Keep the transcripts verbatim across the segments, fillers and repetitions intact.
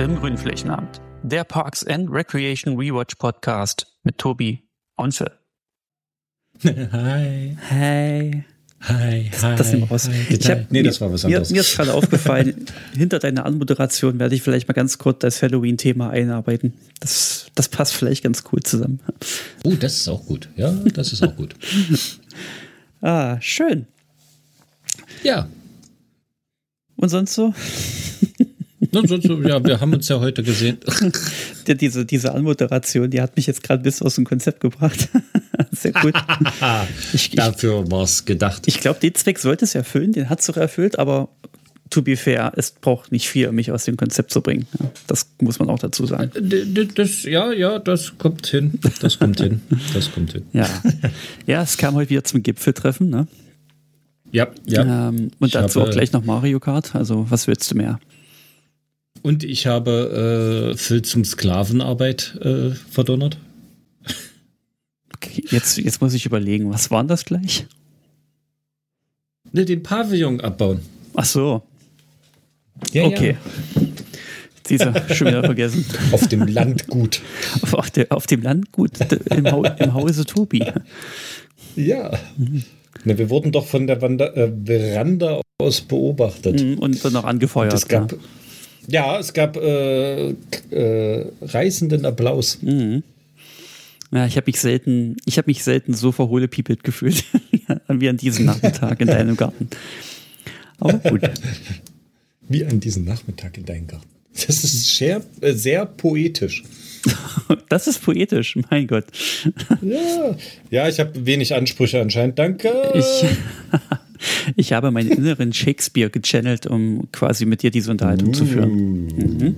im Grünflächenamt. Der Parks and Recreation Rewatch Podcast mit Tobi und Phil. Hi. Hey. Hi, hi. Das nehmen wir raus. Hi. Ich hab, nee, das war was anderes. Mir, mir ist gerade aufgefallen, hinter deiner Anmoderation werde ich vielleicht mal ganz kurz das Halloween-Thema einarbeiten. Das, das passt vielleicht ganz cool zusammen. Oh, das ist auch gut. Ja, das ist auch gut. Ah, schön. Ja. Und sonst so? Und sonst so, ja, wir haben uns ja heute gesehen. Die, diese, diese Anmoderation, die hat mich jetzt gerade ein bisschen aus dem Konzept gebracht. Sehr gut. Ich, ich, Dafür war es gedacht. Ich glaube, den Zweck sollte es erfüllen, den hat es doch erfüllt, aber to be fair, es braucht nicht viel, um mich aus dem Konzept zu bringen. Das muss man auch dazu sagen. Das, ja, ja, das kommt hin. Das kommt hin. Das kommt hin. Ja, ja, es kam heute wieder zum Gipfeltreffen, ne? Ja, ja. Ähm, und ich dazu habe, auch gleich noch Mario Kart. Also, was willst du mehr? Und ich habe äh, Phil zum Sklavenarbeit äh, verdonnert. Okay, jetzt, jetzt muss ich überlegen, was war das gleich? Ne, den Pavillon abbauen. Ach so. Ja, okay. Ja. Dieser schon wieder vergessen. Auf dem Landgut. auf, auf, der, auf dem Landgut im, ha im Hause Tobi. Ja. Mhm. Ne, wir wurden doch von der Wander äh, Veranda aus beobachtet. Und dann noch angefeuert. Es gab, ja. ja, es gab äh, äh, reißenden Applaus. Mhm. Ja, ich habe mich selten, ich habe mich selten so verhohlepiepelt gefühlt wie an diesem Nachmittag in deinem Garten. Aber gut. Wie an diesem Nachmittag in deinem Garten. Das ist sehr, äh, sehr poetisch. Das ist poetisch, mein Gott. Ja, ja, ich habe wenig Ansprüche anscheinend. Danke. Ich, ich habe meinen inneren Shakespeare gechannelt, um quasi mit dir diese Unterhaltung uh. zu führen. Mhm.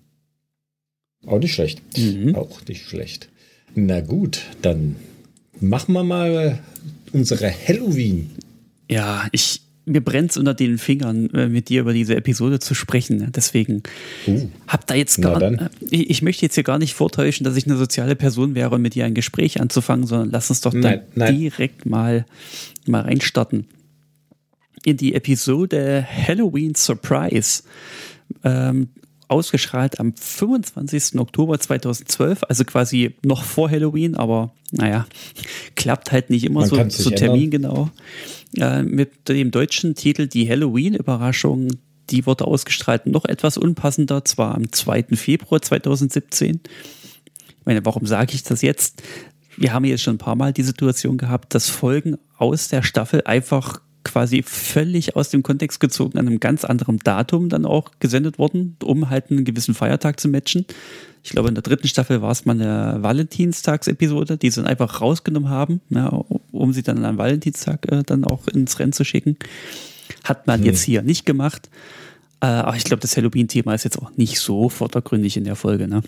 Auch nicht schlecht. Mhm. Auch nicht schlecht. Na gut, dann machen wir mal unsere Halloween. Ja, ich, mir brennt es unter den Fingern, mit dir über diese Episode zu sprechen. Deswegen uh, hab da jetzt gar ich, ich möchte jetzt hier gar nicht vortäuschen, dass ich eine soziale Person wäre und mit dir ein Gespräch anzufangen, sondern lass uns doch nein, dann nein. direkt mal, mal reinstarten. In die Episode Halloween Surprise. Ähm, ausgestrahlt am fünfundzwanzigsten Oktober zweitausendzwölf, also quasi noch vor Halloween, aber naja, klappt halt nicht immer Man so, so termingenau. Äh, mit dem deutschen Titel Die Halloween-Überraschung, die wurde ausgestrahlt noch etwas unpassender, zwar am zweiten Februar zweitausendsiebzehn. Ich meine, warum sage ich das jetzt? Wir haben jetzt schon ein paar Mal die Situation gehabt, dass Folgen aus der Staffel einfach quasi völlig aus dem Kontext gezogen an einem ganz anderen Datum dann auch gesendet wurden, um halt einen gewissen Feiertag zu matchen. Ich glaube, in der dritten Staffel war es mal eine Valentinstagsepisode, die sie dann einfach rausgenommen haben, ja, um sie dann am Valentinstag äh, dann auch ins Rennen zu schicken. Hat man hm. jetzt hier nicht gemacht. Äh, aber ich glaube, das Halloween-Thema ist jetzt auch nicht so vordergründig in der Folge, ne?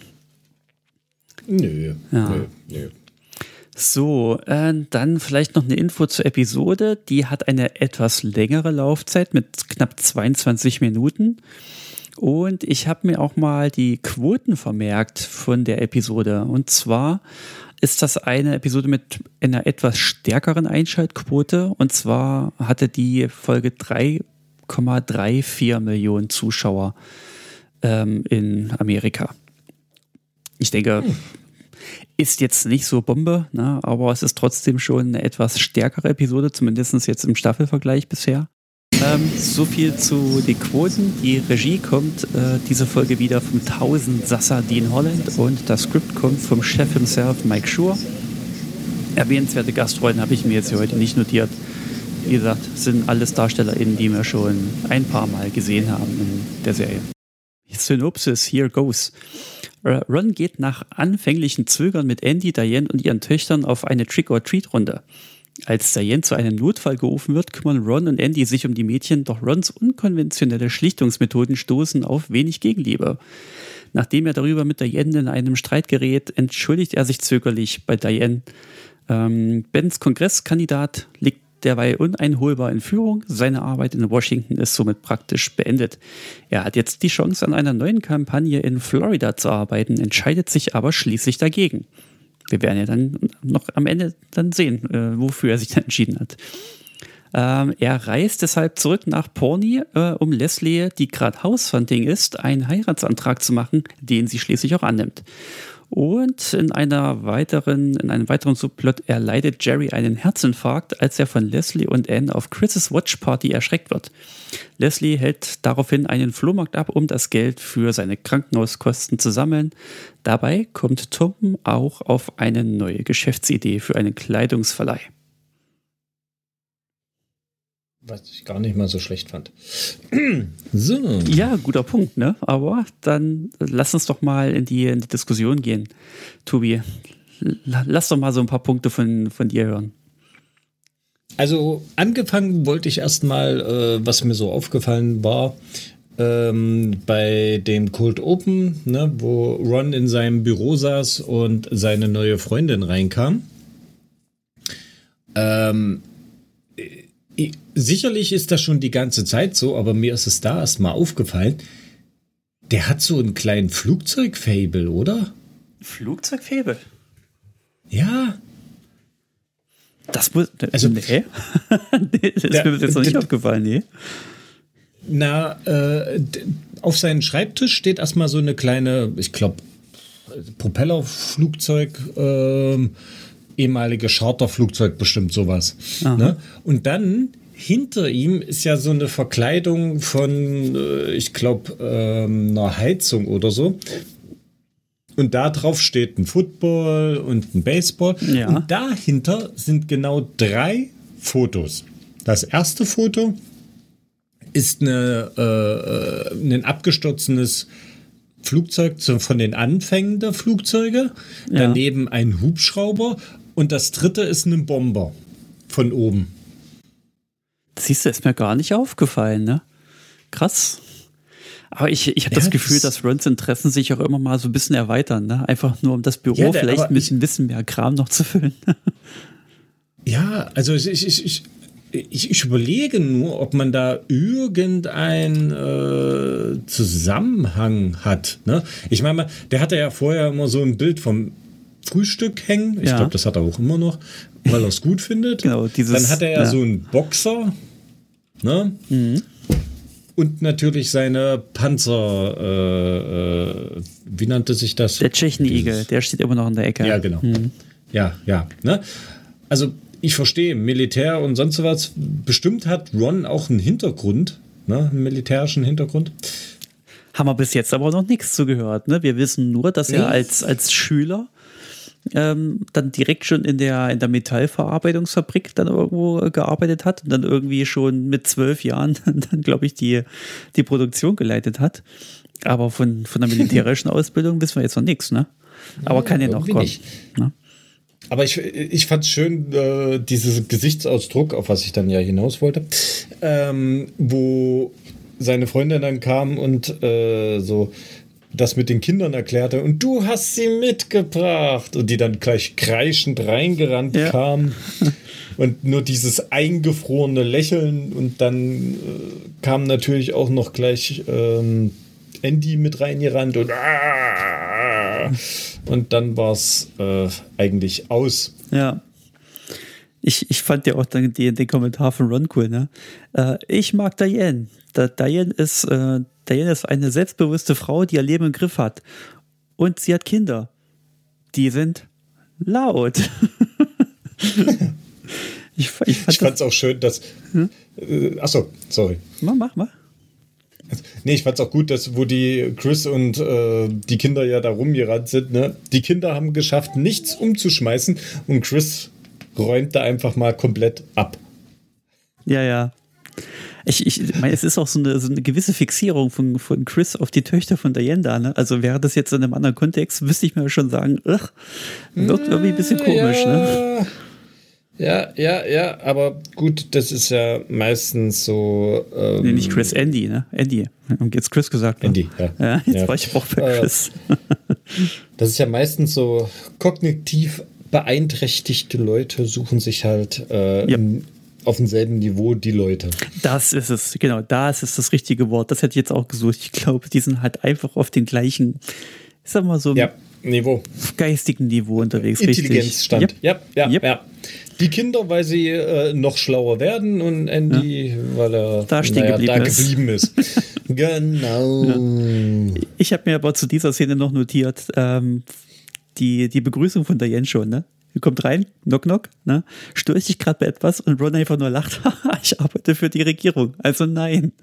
Nö, ja. nö, nö. So, äh, dann vielleicht noch eine Info zur Episode. Die hat eine etwas längere Laufzeit mit knapp zweiundzwanzig Minuten. Und ich habe mir auch mal die Quoten vermerkt von der Episode. Und zwar ist das eine Episode mit einer etwas stärkeren Einschaltquote. Und zwar hatte die Folge drei Komma vierunddreißig Millionen Zuschauer ähm, in Amerika. Ich denke... Hm. Ist jetzt nicht so Bombe, ne, aber es ist trotzdem schon eine etwas stärkere Episode, zumindest jetzt im Staffelvergleich bisher. Ähm, so viel zu den Quoten. Die Regie kommt äh, diese Folge wieder vom Tausendsasser Dean Holland und das Skript kommt vom Chef himself, Mike Schur. Erwähnenswerte Gastrollen habe ich mir jetzt hier heute nicht notiert. Wie gesagt, sind alles DarstellerInnen, die wir schon ein paar Mal gesehen haben in der Serie. Synopsis, here goes. Ron geht nach anfänglichen Zögern mit Andy, Diane und ihren Töchtern auf eine Trick-or-Treat-Runde. Als Diane zu einem Notfall gerufen wird, kümmern Ron und Andy sich um die Mädchen, doch Rons unkonventionelle Schlichtungsmethoden stoßen auf wenig Gegenliebe. Nachdem er darüber mit Diane in einem Streit gerät, entschuldigt er sich zögerlich bei Diane. Ähm, Bens Kongresskandidat liegt derweil uneinholbar in Führung. Seine Arbeit in Washington ist somit praktisch beendet. Er hat jetzt die Chance, an einer neuen Kampagne in Florida zu arbeiten, entscheidet sich aber schließlich dagegen. Wir werden ja dann noch am Ende dann sehen, äh, wofür er sich dann entschieden hat. Ähm, er reist deshalb zurück nach Pawnee, äh, um Leslie, die gerade Househunting ist, einen Heiratsantrag zu machen, den sie schließlich auch annimmt. Und in einer weiteren, in einem weiteren Subplot erleidet Jerry einen Herzinfarkt, als er von Leslie und Anne auf Chris' Watchparty erschreckt wird. Leslie hält daraufhin einen Flohmarkt ab, um das Geld für seine Krankenhauskosten zu sammeln. Dabei kommt Tom auch auf eine neue Geschäftsidee für einen Kleidungsverleih. Was ich gar nicht mal so schlecht fand. So. Ja, guter Punkt, ne? Aber dann lass uns doch mal in die, in die Diskussion gehen. Tobi, lass doch mal so ein paar Punkte von, von dir hören. Also angefangen wollte ich erstmal, äh, was mir so aufgefallen war, ähm, bei dem Cold Open, ne, wo Ron in seinem Büro saß und seine neue Freundin reinkam. Ähm, Sicherlich ist das schon die ganze Zeit so, aber mir ist es da erstmal aufgefallen. Der hat so einen kleinen Flugzeug-Fable, oder? Flugzeug-Fable? Ja. Das muss. Also, nee. nee, das ist der, mir bis jetzt noch nicht aufgefallen, nee. Na, äh, auf seinem Schreibtisch steht erstmal so eine kleine, ich glaube, Propellerflugzeug, äh, ehemalige Charterflugzeug, bestimmt sowas. Ne? Und dann hinter ihm ist ja so eine Verkleidung von, äh, ich glaube, ähm, einer Heizung oder so. Und da drauf steht ein Football und ein Baseball. Ja. Und dahinter sind genau drei Fotos. Das erste Foto ist eine, äh, ein abgestürzendes Flugzeug zu, von den Anfängen der Flugzeuge. Ja. Daneben ein Hubschrauber. Und das dritte ist ein Bomber von oben. Siehst du, ist mir gar nicht aufgefallen, ne? Krass. Aber ich, ich habe ja, das Gefühl, das dass Rons Interessen sich auch immer mal so ein bisschen erweitern, ne? Einfach nur, um das Büro ja, der, vielleicht ein bisschen Wissen mehr Kram noch zu füllen. Ja, also ich, ich, ich, ich, ich überlege nur, ob man da irgendeinen äh, Zusammenhang hat. Ne? Ich meine, der hatte ja vorher immer so ein Bild vom Frühstück hängen. Ich ja. glaube, das hat er auch immer noch, weil er es gut findet. Genau, dieses, Dann hat er ja, ja. so einen Boxer. Ne? Mhm. Und natürlich seine Panzer, äh, äh, wie nannte sich das? Der Tschechenigel, der steht immer noch in der Ecke. Ja, genau. Mhm. Ja, ja. Ne? Also ich verstehe, Militär und sonst was. Bestimmt hat Ron auch einen Hintergrund, ne? Einen militärischen Hintergrund. Haben wir bis jetzt aber noch nichts zugehört. Ne? Wir wissen nur, dass er als, als Schüler ähm, dann direkt schon in der, in der Metallverarbeitungsfabrik dann irgendwo gearbeitet hat und dann irgendwie schon mit zwölf Jahren dann, glaube ich, die, die Produktion geleitet hat. Aber von, von der militärischen Ausbildung wissen wir jetzt noch nichts. Ne? Aber ja, kann ja noch kommen. Ne? Aber ich, ich fand es schön, äh, diesen Gesichtsausdruck, auf was ich dann ja hinaus wollte, ähm, wo seine Freundin dann kam und äh, so das mit den Kindern erklärte und du hast sie mitgebracht und die dann gleich kreischend reingerannt ja. kam und nur dieses eingefrorene Lächeln und dann äh, kam natürlich auch noch gleich ähm, Andy mit reingerannt und ah, und dann war es äh, eigentlich aus. Ja. Ich, ich fand ja auch dann den, den Kommentar von Ron cool, ne? Äh, ich mag Diane. Da, Diane ist, äh, Diane ist eine selbstbewusste Frau, die ihr Leben im Griff hat. Und sie hat Kinder. Die sind laut. ich, ich, fand ich fand es auch schön, dass. Hm? Äh, achso, sorry. Mach, mach, mach. Nee, ich fand's auch gut, dass wo die Chris und äh, die Kinder ja da rumgerannt sind, ne? Die Kinder haben geschafft, nichts umzuschmeißen und Chris räumt da einfach mal komplett ab. Ja, ja. Ich, ich meine, es ist auch so eine, so eine gewisse Fixierung von, von Chris auf die Töchter von Diane da, ne? Also wäre das jetzt in einem anderen Kontext, müsste ich mir schon sagen, ugh, wirkt irgendwie ein bisschen komisch, ja. ne? Ja, ja, ja, aber gut, das ist ja meistens so. Ähm, nee, nicht Chris, Andy, ne? Andy. Und jetzt Chris gesagt. Ne? Andy, ja. Ja, jetzt ja. war ich auch bei Chris. Das ist ja meistens so kognitiv beeinträchtigte Leute suchen sich halt äh, ja. im, auf demselben Niveau die Leute. Das ist es, genau, das ist das richtige Wort. Das hätte ich jetzt auch gesucht. Ich glaube, die sind halt einfach auf den gleichen, ich sag mal so, ja. Niveau. geistigen Niveau unterwegs. Intelligenzstand. Richtig. Ja, ja, Yep. ja. Die Kinder, weil sie äh, noch schlauer werden und Andy, ja. weil er da, stehen naja, geblieben, da ist. geblieben ist. Genau. Ja. Ich habe mir aber zu dieser Szene noch notiert, ähm, die, die Begrüßung von Diane schon, ne? Die kommt rein, knock knock, ne? Störe ich dich gerade bei etwas und Ron einfach nur lacht, ich arbeite für die Regierung, also nein.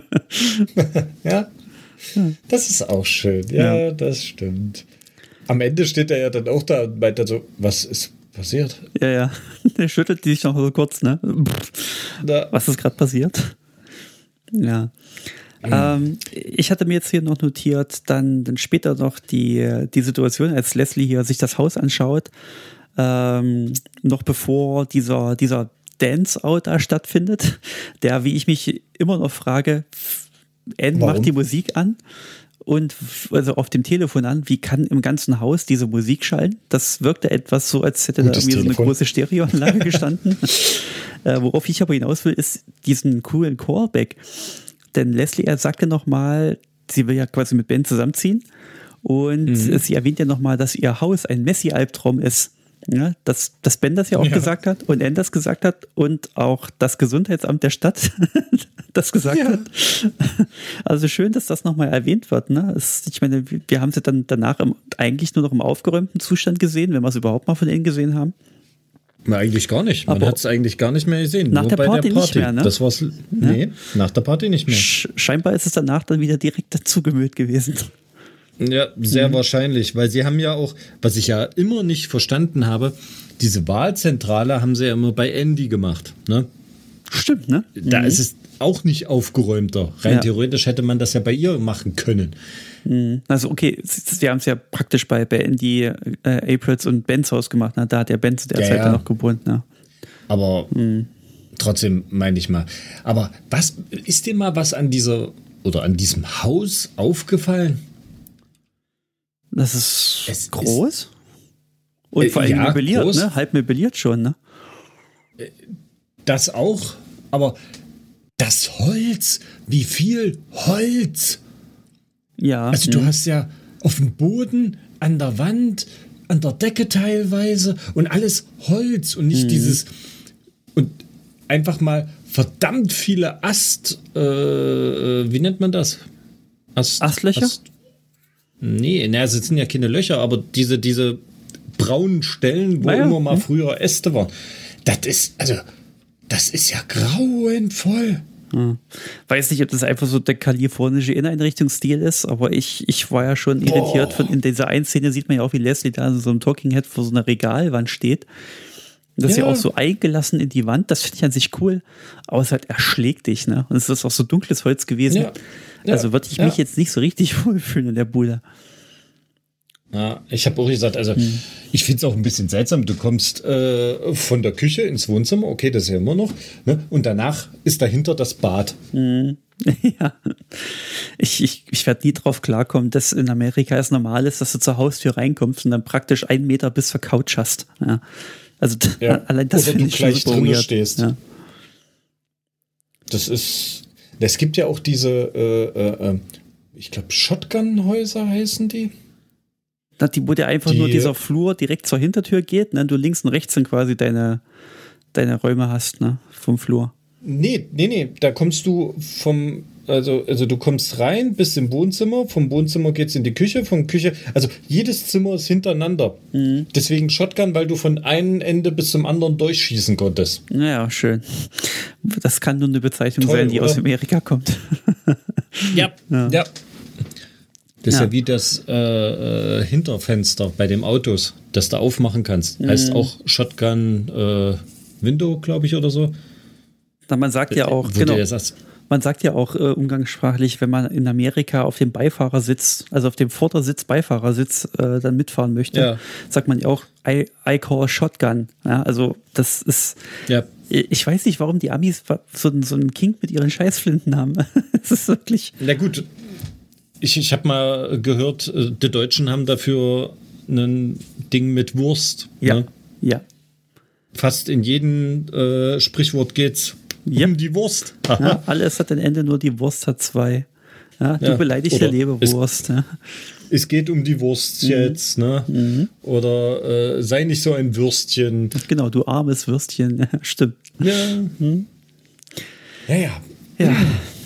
Ja, das ist auch schön, ja, ja, das stimmt. Am Ende steht er ja dann auch da und meint dann so, was ist passiert? Ja, ja, der schüttelt sich noch so kurz, ne? Da. Was ist gerade passiert? Ja. Mhm. Ähm, ich hatte mir jetzt hier noch notiert, dann, dann später noch die, die Situation, als Leslie hier sich das Haus anschaut, ähm, noch bevor dieser, dieser Dance-Out da stattfindet, der, wie ich mich immer noch frage, Anne Warum? macht die Musik an und also auf dem Telefon an, wie kann im ganzen Haus diese Musik schallen? Das wirkte etwas so, als hätte Gutes da irgendwie Telefon. so eine große Stereoanlage gestanden. äh, worauf ich aber hinaus will, ist diesen coolen Callback. Denn Leslie, er sagte nochmal, sie will ja quasi mit Ben zusammenziehen und mhm. sie erwähnt ja nochmal, dass ihr Haus ein Messi-Albtraum ist. Ja, dass, dass Ben das ja auch ja. gesagt hat und Anne das gesagt hat und auch das Gesundheitsamt der Stadt das gesagt ja. hat. Also schön, dass das nochmal erwähnt wird. Ne? Es, ich meine, wir haben sie dann danach im, eigentlich nur noch im aufgeräumten Zustand gesehen, wenn wir es überhaupt mal von Anne gesehen haben. Na, eigentlich gar nicht. Man hat es eigentlich gar nicht mehr gesehen. Nach nur der bei Party, der Party nicht mehr, ne? Das war's. Nee, ja? nach der Party nicht mehr. Scheinbar ist es danach dann wieder direkt dazugemüllt gewesen. Ja, sehr mhm. wahrscheinlich, weil sie haben ja auch, was ich ja immer nicht verstanden habe, diese Wahlzentrale haben sie ja immer bei Andy gemacht. Ne? Stimmt, ne? Da mhm. ist es auch nicht aufgeräumter. Rein ja. theoretisch hätte man das ja bei ihr machen können. Also okay, sie haben es ja praktisch bei, bei Andy, äh, Aprils und Bens Haus gemacht. Ne? Da hat der Ben zu der ja, Zeit ja. dann noch gewohnt. Ne? Aber mhm. trotzdem meine ich mal. Aber was ist dir mal was an dieser oder an diesem Haus aufgefallen? Das ist es groß ist, und vor allem ja, möbliert, groß. ne? Halb möbliert schon, ne? Das auch, aber das Holz, wie viel Holz? Ja. Also du mh. hast ja auf dem Boden, an der Wand, an der Decke teilweise und alles Holz und nicht mhm. dieses und einfach mal verdammt viele Ast, äh, wie nennt man das? Ast, Astlöcher? Ast, Nee, na, es sind ja keine Löcher, aber diese, diese braunen Stellen, wo naja. immer mal früher Äste waren. Das ist, also, das ist ja grauenvoll. Hm. Weiß nicht, ob das einfach so der kalifornische Inneneinrichtungsstil ist, aber ich, ich war ja schon irritiert von, in dieser einen Szene sieht man ja auch, wie Leslie da in so einem Talking Head vor so einer Regalwand steht. Das ist ja. ja auch so eingelassen in die Wand, das finde ich an sich cool, aber es halt erschlägt dich, ne? Und es ist auch so dunkles Holz gewesen. Ja. Ja. Also würde ich ja. mich jetzt nicht so richtig wohlfühlen in der Bude. Ja, ich habe auch gesagt, also hm. ich finde es auch ein bisschen seltsam, du kommst äh, von der Küche ins Wohnzimmer, okay, das ist ja immer noch, ne? Und danach ist dahinter das Bad. Hm. Ja, ich, ich, ich werde nie drauf klarkommen, dass in Amerika es normal ist, dass du zur Haustür reinkommst und dann praktisch einen Meter bis zur Couch hast. Ja. Also ja. allein das Oder du ich gleich drinnen stehst. Ja. Das ist, es gibt ja auch diese, äh, äh, ich glaube Shotgun-Häuser heißen die. Na, die, wo dir einfach die, nur dieser Flur direkt zur Hintertür geht, ne? Du links und rechts dann quasi deine, deine Räume hast, ne? Vom Flur. Nee, nee, nee, da kommst du vom, also, also du kommst rein, bist im Wohnzimmer, vom Wohnzimmer geht's in die Küche, von Küche, also jedes Zimmer ist hintereinander. Mhm. Deswegen Shotgun, weil du von einem Ende bis zum anderen durchschießen konntest. Naja, schön. Das kann nur eine Bezeichnung Toll, sein, die oder? aus Amerika kommt. Ja, ja. ja. Das ist ja. ja wie das äh, äh, Hinterfenster bei den Autos, das du aufmachen kannst. Mhm. Heißt auch Shotgun äh, Window, glaube ich, oder so. Na, man sagt ja auch, genau, man sagt ja auch äh, umgangssprachlich, wenn man in Amerika auf dem Beifahrersitz, also auf dem Vordersitz, Beifahrersitz äh, dann mitfahren möchte, ja. sagt man ja auch, I, I call Shotgun. Ja, also das ist, ja. ich weiß nicht, warum die Amis so, so einen Kink mit ihren Scheißflinten haben. Das ist wirklich... Na gut, ich, ich habe mal gehört, die Deutschen haben dafür ein Ding mit Wurst. Ja, ne? ja. Fast in jedem äh, Sprichwort geht's yep. um die Wurst. Ja, alles hat ein Ende, nur die Wurst hat zwei. Ja, du Ja. beleidigst Oder der Leberwurst. Ja. Es geht um die Wurst Mhm. jetzt, ne? Mhm. Oder äh, sei nicht so ein Würstchen. Genau, du armes Würstchen. Ja, stimmt. Ja. Mhm. Ja, ja. Ja.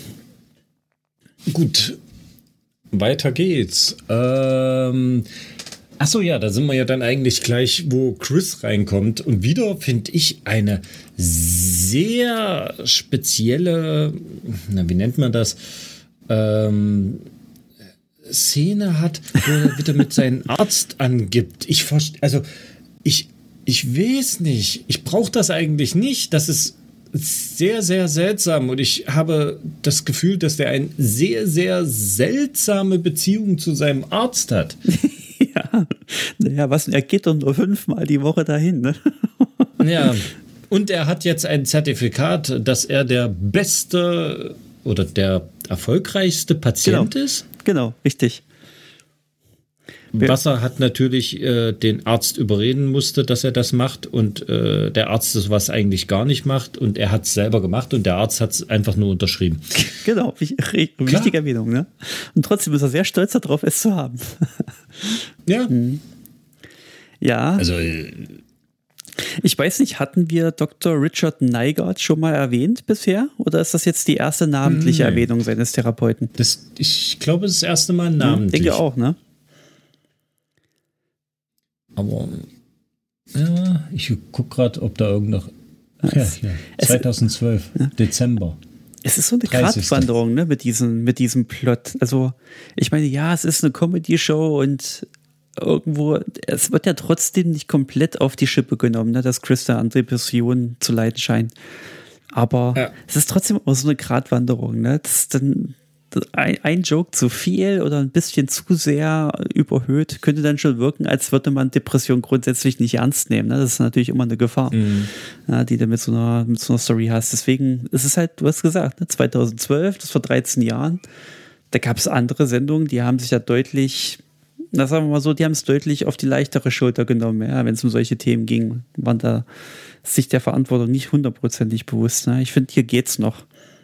Gut. Weiter geht's. Ähm. Achso, ja, da sind wir ja dann eigentlich gleich, wo Chris reinkommt. Und wieder finde ich eine sehr spezielle, na, wie nennt man das? Ähm. Szene hat, wo er wieder mit seinem Arzt angibt. Ich verstehe, also ich, ich weiß nicht. Ich brauche das eigentlich nicht. Das ist sehr, sehr seltsam und ich habe das Gefühl, dass der eine sehr, sehr seltsame Beziehung zu seinem Arzt hat. Ja, naja, was, er geht doch nur fünfmal die Woche dahin, ne? Ja, und er hat jetzt ein Zertifikat, dass er der beste oder der erfolgreichste Patient Genau. ist. Genau, richtig. Wasser hat natürlich äh, den Arzt überreden musste, dass er das macht und äh, der Arzt das was eigentlich gar nicht macht und er hat es selber gemacht und der Arzt hat es einfach nur unterschrieben. Genau, wichtige Erwähnung, ne? Und trotzdem ist er sehr stolz darauf, es zu haben. Ja. Mhm. Ja. Also äh, ich weiß nicht, hatten wir Doktor Richard Nygaard schon mal erwähnt bisher? Oder ist das jetzt die erste namentliche Nee. Erwähnung seines Therapeuten? das, ich glaube, das ist das erste Mal namentlich. Ich denke auch, ne? Aber ja, ich gucke gerade, ob da irgend noch. Ach ja, hier, zweitausendzwölf, ja. Dezember. Es ist so eine dreißigste Gratwanderung, ne, mit diesem, mit diesem Plot. Also, ich meine, ja, es ist eine Comedy-Show und irgendwo, es wird ja trotzdem nicht komplett auf die Schippe genommen, ne, dass Chris da an Depressionen zu leiden scheint. Aber ja. es ist trotzdem auch so eine Gratwanderung, ne? Das ist dann ein, ein Joke zu viel oder ein bisschen zu sehr überhöht, könnte dann schon wirken, als würde man Depression grundsätzlich nicht ernst nehmen. Ne? Das ist natürlich immer eine Gefahr, mhm. ja, die du mit so, einer, mit so einer Story hast. Deswegen ist es halt, du hast gesagt, ne? zweitausendzwölf, das vor dreizehn Jahren, da gab es andere Sendungen, die haben sich ja deutlich, na sagen wir mal so, die haben es deutlich auf die leichtere Schulter genommen, ja, wenn es um solche Themen ging, waren da sich der Verantwortung nicht hundertprozentig bewusst. Ne? Ich finde, hier geht's noch.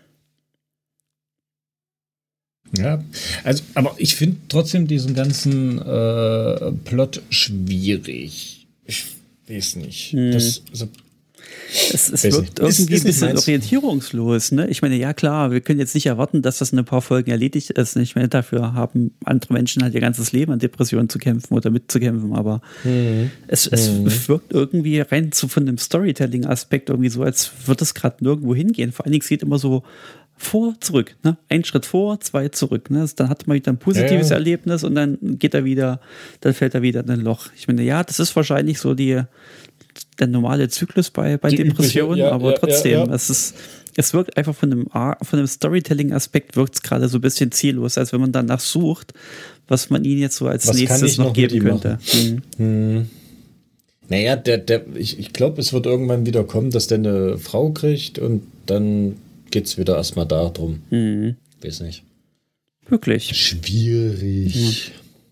Ja, also, aber ich finde trotzdem diesen ganzen äh, Plot schwierig. Ich weiß nicht. Hm. Das, also, es es wirkt irgendwie ist, ist ein bisschen orientierungslos. Ne? Ich meine, ja klar, wir können jetzt nicht erwarten, dass das in ein paar Folgen erledigt ist. Ich meine, dafür haben andere Menschen halt ihr ganzes Leben an Depressionen zu kämpfen oder mitzukämpfen. Aber hm. es, es hm. wirkt irgendwie rein zu, von dem Storytelling-Aspekt irgendwie so, als würde es gerade nirgendwo hingehen. Vor allen Dingen sieht immer so vor, zurück, ne? Ein Schritt vor, zwei zurück, ne? Dann hat man wieder ein positives ja, ja. Erlebnis und dann geht er wieder, dann fällt er wieder in ein Loch. Ich meine, ja, das ist wahrscheinlich so die, der normale Zyklus bei, bei Depressionen, ja, aber ja, trotzdem, ja, ja. es ist, es wirkt einfach von dem, von dem Storytelling-Aspekt wirkt es gerade so ein bisschen ziellos, als wenn man danach sucht, was man ihnen jetzt so als was nächstes noch, noch geben könnte. Hm. Hm. Naja, der, der, ich, ich glaube, es wird irgendwann wieder kommen, dass der eine Frau kriegt und dann geht es wieder erstmal darum. Mhm. Weiß nicht. Wirklich. Schwierig.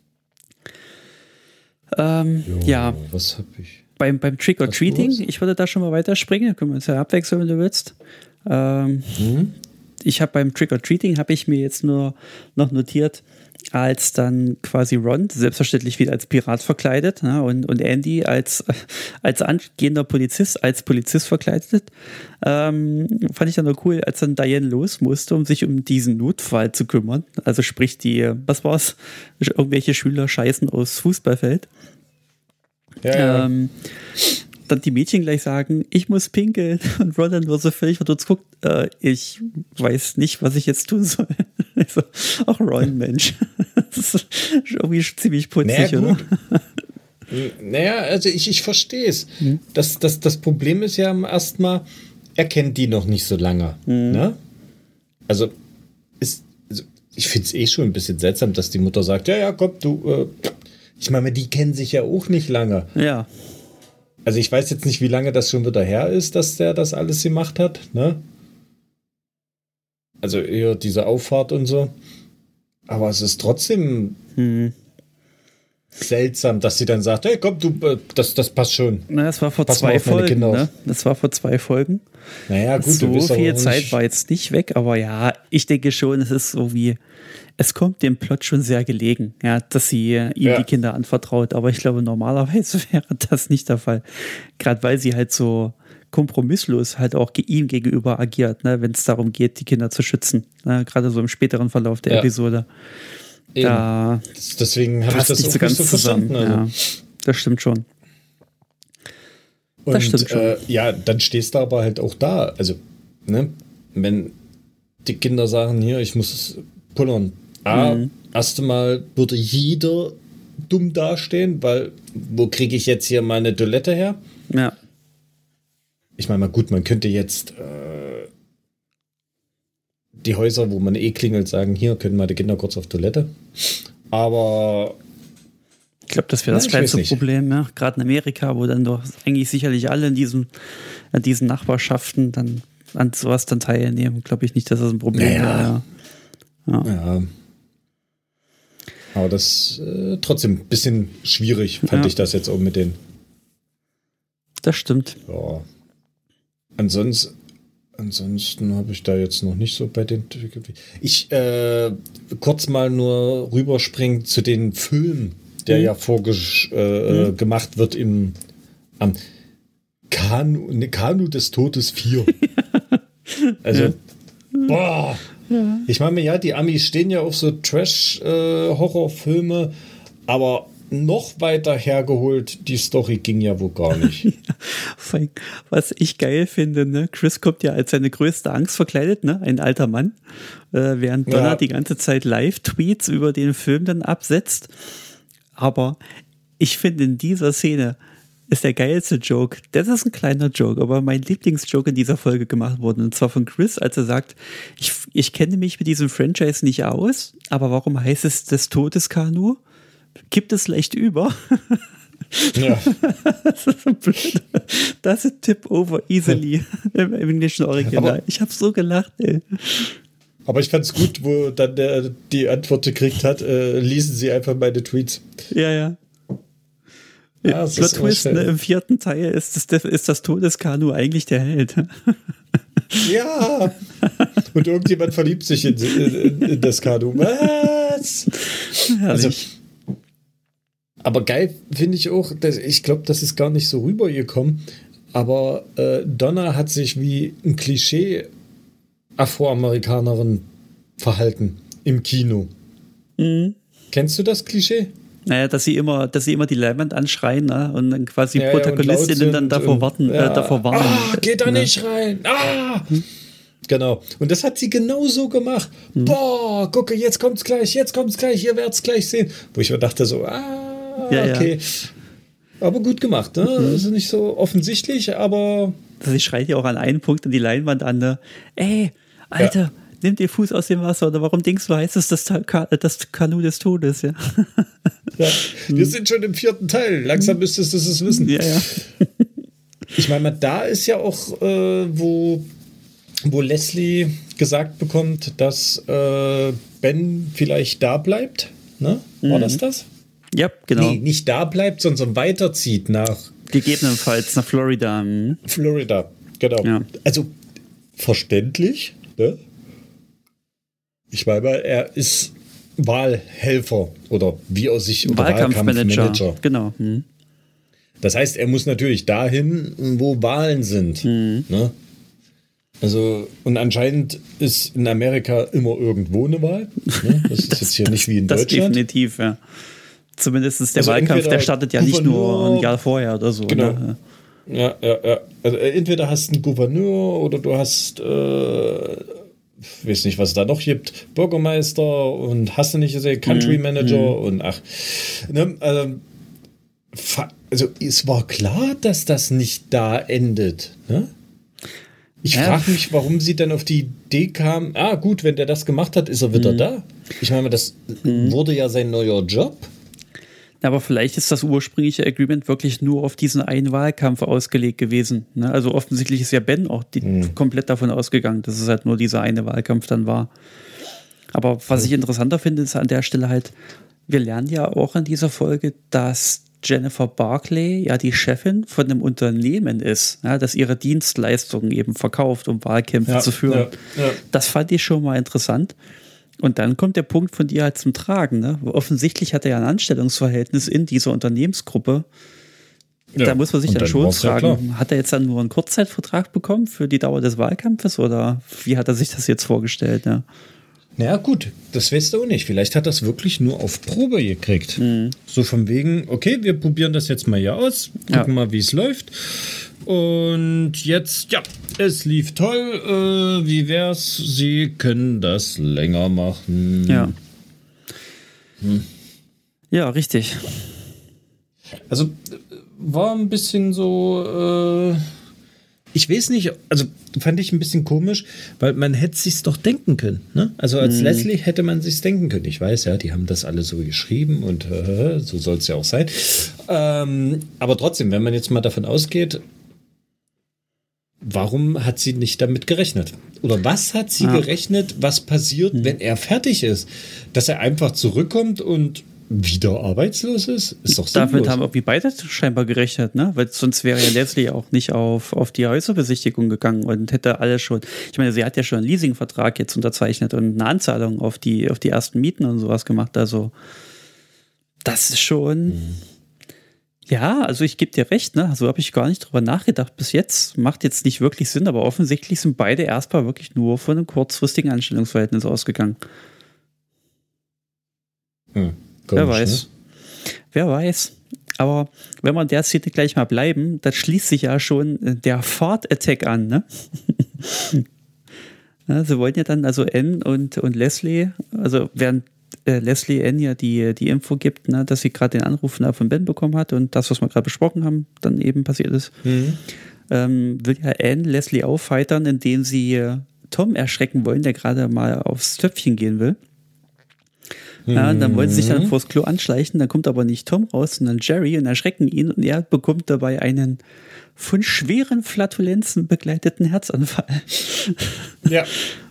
Mhm. Ähm, jo, ja. Was hab ich? Beim, beim Trick or Treating, ich würde da schon mal weiterspringen, da können wir uns ja abwechseln, wenn du willst. Ähm, mhm. Ich habe beim Trick or Treating, habe ich mir jetzt nur noch notiert, als dann quasi Ron, selbstverständlich wieder als Pirat verkleidet, ne, und, und Andy als, als angehender Polizist, als Polizist verkleidet. Ähm, fand ich dann noch cool, als dann Diane los musste, um sich um diesen Notfall zu kümmern. Also sprich die, was war's, irgendwelche Schüler scheißen aus Fußballfeld. Ja, ja. Ähm, dann die Mädchen gleich sagen, ich muss pinkeln. Und Ron dann nur so völlig verdutzt guckt, äh, ich weiß nicht, was ich jetzt tun soll. Also, ach Ron, Mensch. Das ist irgendwie ziemlich putzig, naja, oder? Naja, also ich, ich verstehe es. Hm. Das, das, das Problem ist ja erstmal, er kennt die noch nicht so lange. Hm. Ne? Also, ist, also ich finde es eh schon ein bisschen seltsam, dass die Mutter sagt, ja, ja, komm, du, äh, ich meine, die kennen sich ja auch nicht lange. Ja. Also ich weiß jetzt nicht, wie lange das schon wieder her ist, dass der das alles gemacht hat, ne? Also eher diese Auffahrt und so. Aber es ist trotzdem... Hm. seltsam, dass sie dann sagt, hey komm, du, das, das passt schon. Na, das war vor Pass zwei Folgen, ne? Das war vor zwei Folgen. Naja, gut, so du bist viel Zeit war jetzt nicht weg, aber ja, ich denke schon, es ist so wie, es kommt dem Plot schon sehr gelegen, ja, dass sie ihm ja. die Kinder anvertraut, aber ich glaube, normalerweise wäre das nicht der Fall. Gerade weil sie halt so kompromisslos halt auch ihm gegenüber agiert, ne, wenn es darum geht, die Kinder zu schützen. Ne, gerade so im späteren Verlauf der ja. Episode. Da Deswegen habe ich das nicht auch so ganz nicht so zusammen. verstanden. Also. Ja, das stimmt schon. Und, das stimmt schon. Äh, ja, dann stehst du aber halt auch da. Also, ne, wenn die Kinder sagen, hier, ich muss es pullern. A, mhm. erste Mal würde jeder dumm dastehen, weil wo kriege ich jetzt hier meine Toilette her? Ja. Ich meine mal, gut, man könnte jetzt äh, die Häuser, wo man eh klingelt, sagen, hier können meine Kinder kurz auf Toilette. Aber ich glaube, das wäre das kleinste Problem, ja. Gerade in Amerika, wo dann doch eigentlich sicherlich alle in diesen, in diesen Nachbarschaften dann an sowas dann teilnehmen, glaube ich nicht, dass das ein Problem naja. wäre. Ja. ja. Aber das äh, trotzdem ein bisschen schwierig, fand ja. ich das jetzt auch mit den. Das stimmt. Ja. Ansonsten, ansonsten habe ich da jetzt noch nicht so bei den. Ich äh, kurz mal nur rüberspringen zu den Filmen, der mhm. ja vorgesch äh, mhm. gemacht wird im am Kanu, ne, Kanu des Todes vier. Also, ja. boah. Ja. Ich meine, ja, die Amis stehen ja auf so Trash-Horrorfilme, äh, aber noch weiter hergeholt, die Story ging ja wohl gar nicht. Was ich geil finde, ne? Chris kommt ja als seine größte Angst verkleidet, ne? Ein alter Mann, äh, während Donna ja. die ganze Zeit Live-Tweets über den Film dann absetzt. Aber ich finde, in dieser Szene ist der geilste Joke, das ist ein kleiner Joke, aber mein Lieblingsjoke in dieser Folge gemacht worden, und zwar von Chris, als er sagt, ich, ich kenne mich mit diesem Franchise nicht aus, aber warum heißt es das Todeskanu? Kippt es leicht über? Ja. Das ist so blöd. Das ist Tip over easily im, im englischen Original. Aber ich habe so gelacht, ey. Aber ich fand es gut, wo dann der die Antwort gekriegt hat, äh, lesen Sie einfach meine Tweets. Ja, ja. Ja, Plot Twist, ne, im vierten Teil ist das, ist das Todeskanu eigentlich der Held. Ja. Und irgendjemand verliebt sich in, in, in das Kanu. Was? Also, aber geil finde ich auch, dass, ich glaube, das ist gar nicht so rübergekommen, aber äh, Donna hat sich wie ein Klischee Afroamerikanerin verhalten im Kino. Mhm. Kennst du das Klischee? Naja, dass sie immer, dass sie immer die Leinwand anschreien, ne? Und dann quasi ja, Protagonistinnen dann davor warten, ja. äh, davor warnen. Ah, geht da ne? nicht rein! Ah! Hm. Genau. Und das hat sie genau so gemacht. Hm. Boah, gucke, jetzt kommt's gleich, jetzt kommt's gleich, ihr werdet's gleich sehen. Wo ich mir dachte so, ah, ja, okay. Ja. Aber gut gemacht, ne? Mhm. Also nicht so offensichtlich, aber. Sie schreit ja auch an einen Punkt an die Leinwand an, ne? Ey, Alter! Ja. Nimm dir Fuß aus dem Wasser, oder warum denkst du, heißt es das, das Kanu des Todes, ja? Ja, wir sind schon im vierten Teil. Langsam müsstest du es wissen. Ja, ja. Ich meine, da ist ja auch, äh, wo, wo Leslie gesagt bekommt, dass äh, Ben vielleicht da bleibt. Ne? War mhm. das das? Ja, genau. Nee, nicht da bleibt, sondern weiterzieht nach. Gegebenenfalls nach Florida. Mhm. Florida, genau. Ja. Also verständlich, ne? Ich meine, er ist Wahlhelfer oder wie er sich oder Wahlkampfmanager. Wahlkampfmanager. Genau. Hm. Das heißt, er muss natürlich dahin, wo Wahlen sind. Hm. Ne? Also, und anscheinend ist in Amerika immer irgendwo eine Wahl. Ne? Das ist das, jetzt hier das, nicht wie in das Deutschland. Definitiv, ja. Zumindest ist der also Wahlkampf, der startet ja nicht nur ein Jahr vorher oder so. Genau. Ne? Ja, ja, ja. Also entweder hast du einen Gouverneur oder du hast äh, ich weiß nicht, was es da noch gibt, Bürgermeister und hast du nicht gesehen, Country Manager mm. und ach. Ne, also, also es war klar, dass das nicht da endet. Ne? Ich ja. frage mich, warum sie dann auf die Idee kam, ah gut, wenn der das gemacht hat, ist er wieder mm. da. Ich meine, das mm. wurde ja sein neuer Job. Aber vielleicht ist das ursprüngliche Agreement wirklich nur auf diesen einen Wahlkampf ausgelegt gewesen. Ne? Also offensichtlich ist ja Ben auch die, hm. komplett davon ausgegangen, dass es halt nur dieser eine Wahlkampf dann war. Aber was hm. ich interessanter finde, ist an der Stelle halt, wir lernen ja auch in dieser Folge, dass Jennifer Barclay ja die Chefin von einem Unternehmen ist, ja, das ihre Dienstleistungen eben verkauft, um Wahlkämpfe ja, zu führen. Ja, ja. Das fand ich schon mal interessant. Und dann kommt der Punkt von dir halt zum Tragen. Ne? Offensichtlich hat er ja ein Anstellungsverhältnis in dieser Unternehmensgruppe. Ja, da muss man sich dann, dann schon fragen, ja, hat er jetzt dann nur einen Kurzzeitvertrag bekommen für die Dauer des Wahlkampfes oder wie hat er sich das jetzt vorgestellt? Ja? Naja, gut, das weißt du auch nicht. Vielleicht hat er es wirklich nur auf Probe gekriegt. Mhm. So von wegen, okay, wir probieren das jetzt mal hier aus, gucken ja. mal, wie es läuft. Und jetzt, ja, es lief toll. Äh, wie wär's? Sie können das länger machen. Ja. Hm. Ja, richtig. Also, war ein bisschen so, äh, ich weiß nicht, also fand ich ein bisschen komisch, weil man hätte sich's doch denken können. Ne? Also als hm. Leslie hätte man sich's denken können. Ich weiß ja, die haben das alle so geschrieben und äh, so soll es ja auch sein. Ähm, aber trotzdem, wenn man jetzt mal davon ausgeht, warum hat sie nicht damit gerechnet? Oder was hat sie ah. gerechnet, was passiert, hm. wenn er fertig ist? Dass er einfach zurückkommt und wieder arbeitslos ist? Ist doch sinnlos. Damit haben irgendwie beide scheinbar gerechnet, ne? Weil sonst wäre ja Leslie auch nicht auf, auf die Häuserbesichtigung gegangen und hätte alles schon, ich meine, sie hat ja schon einen Leasingvertrag jetzt unterzeichnet und eine Anzahlung auf die, auf die ersten Mieten und sowas gemacht, also das ist schon hm. ja, also ich gebe dir recht, ne? So habe ich gar nicht drüber nachgedacht bis jetzt, macht jetzt nicht wirklich Sinn, aber offensichtlich sind beide erstmal wirklich nur von einem kurzfristigen Anstellungsverhältnis ausgegangen. Hm. Komisch, wer weiß. Ne? Wer weiß. Aber wenn wir in der Szene gleich mal bleiben, dann schließt sich ja schon der Fart-Attack an, ne? Ja, sie wollen ja dann, also Anne und, und Leslie, also während äh, Leslie Anne ja die, die Info gibt, ne, dass sie gerade den Anruf von Ben bekommen hat und das, was wir gerade besprochen haben, dann eben passiert ist, mhm. ähm, will ja Anne Leslie aufheitern, indem sie Tom erschrecken wollen, der gerade mal aufs Töpfchen gehen will. Ja, und dann wollen sie sich dann vors Klo anschleichen, dann kommt aber nicht Tom raus, sondern Jerry und erschrecken ihn und er bekommt dabei einen von schweren Flatulenzen begleiteten Herzanfall. Ja.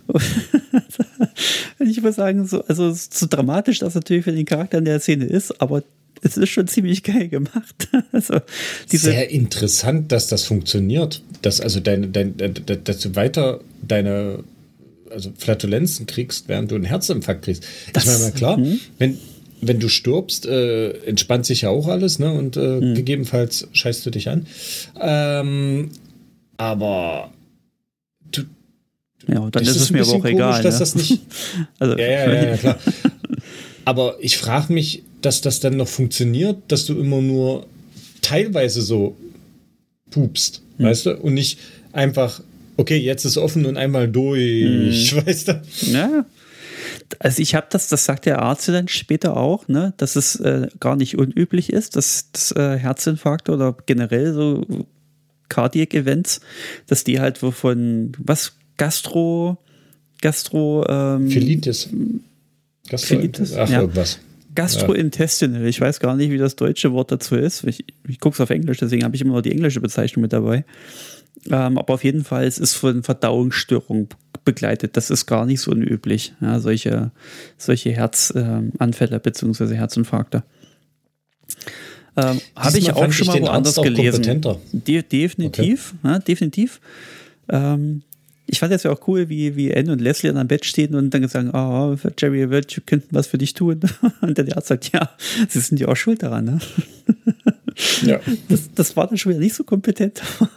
Ich muss sagen, so, also so dramatisch das natürlich für den Charakter in der Szene ist, aber es ist schon ziemlich geil gemacht. Also diese sehr interessant, dass das funktioniert, dass also deine, dein, dass du weiter deine also Flatulenzen kriegst, während du einen Herzinfarkt kriegst. Das, ich meine mal klar, mhm. wenn, wenn du stirbst, äh, entspannt sich ja auch alles, ne? Und äh, mhm. gegebenenfalls scheißt du dich an. Ähm, aber du, ja, dann ist es mir aber auch komisch, egal, dass ne? das nicht. Also, ja, ja, ja, ja, klar. Aber ich frage mich, dass das dann noch funktioniert, dass du immer nur teilweise so pupst, mhm. weißt du? Und nicht einfach okay, jetzt ist offen und einmal durch, hm. weißt du? Ja. Also ich habe das, das sagt der Arzt dann später auch, ne, dass es äh, gar nicht unüblich ist, dass, dass äh, Herzinfarkte oder generell so Cardiac Events, dass die halt von was Gastro Gastro ähm, Philitis. Philitis, ach, ja. irgendwas. Gastrointestinal, ich weiß gar nicht, wie das deutsche Wort dazu ist. Ich, ich gucke es auf Englisch, deswegen habe ich immer nur die englische Bezeichnung mit dabei. Ähm, aber auf jeden Fall, es ist von Verdauungsstörungen begleitet. Das ist gar nicht so unüblich, ja, solche, solche Herzanfälle äh, bzw. Herzinfarkte. Ähm, Habe ich auch schon mal woanders gelesen. De- definitiv, okay. ja, definitiv. Ähm, ich fand das ja auch cool, wie, wie Anne und Leslie an einem Bett stehen und dann sagen, oh, Jerry, wir könnten was für dich tun. Und der Arzt sagt, ja, sie sind ja auch schuld daran. Ne? Ja. Das, das war dann schon wieder nicht so kompetent.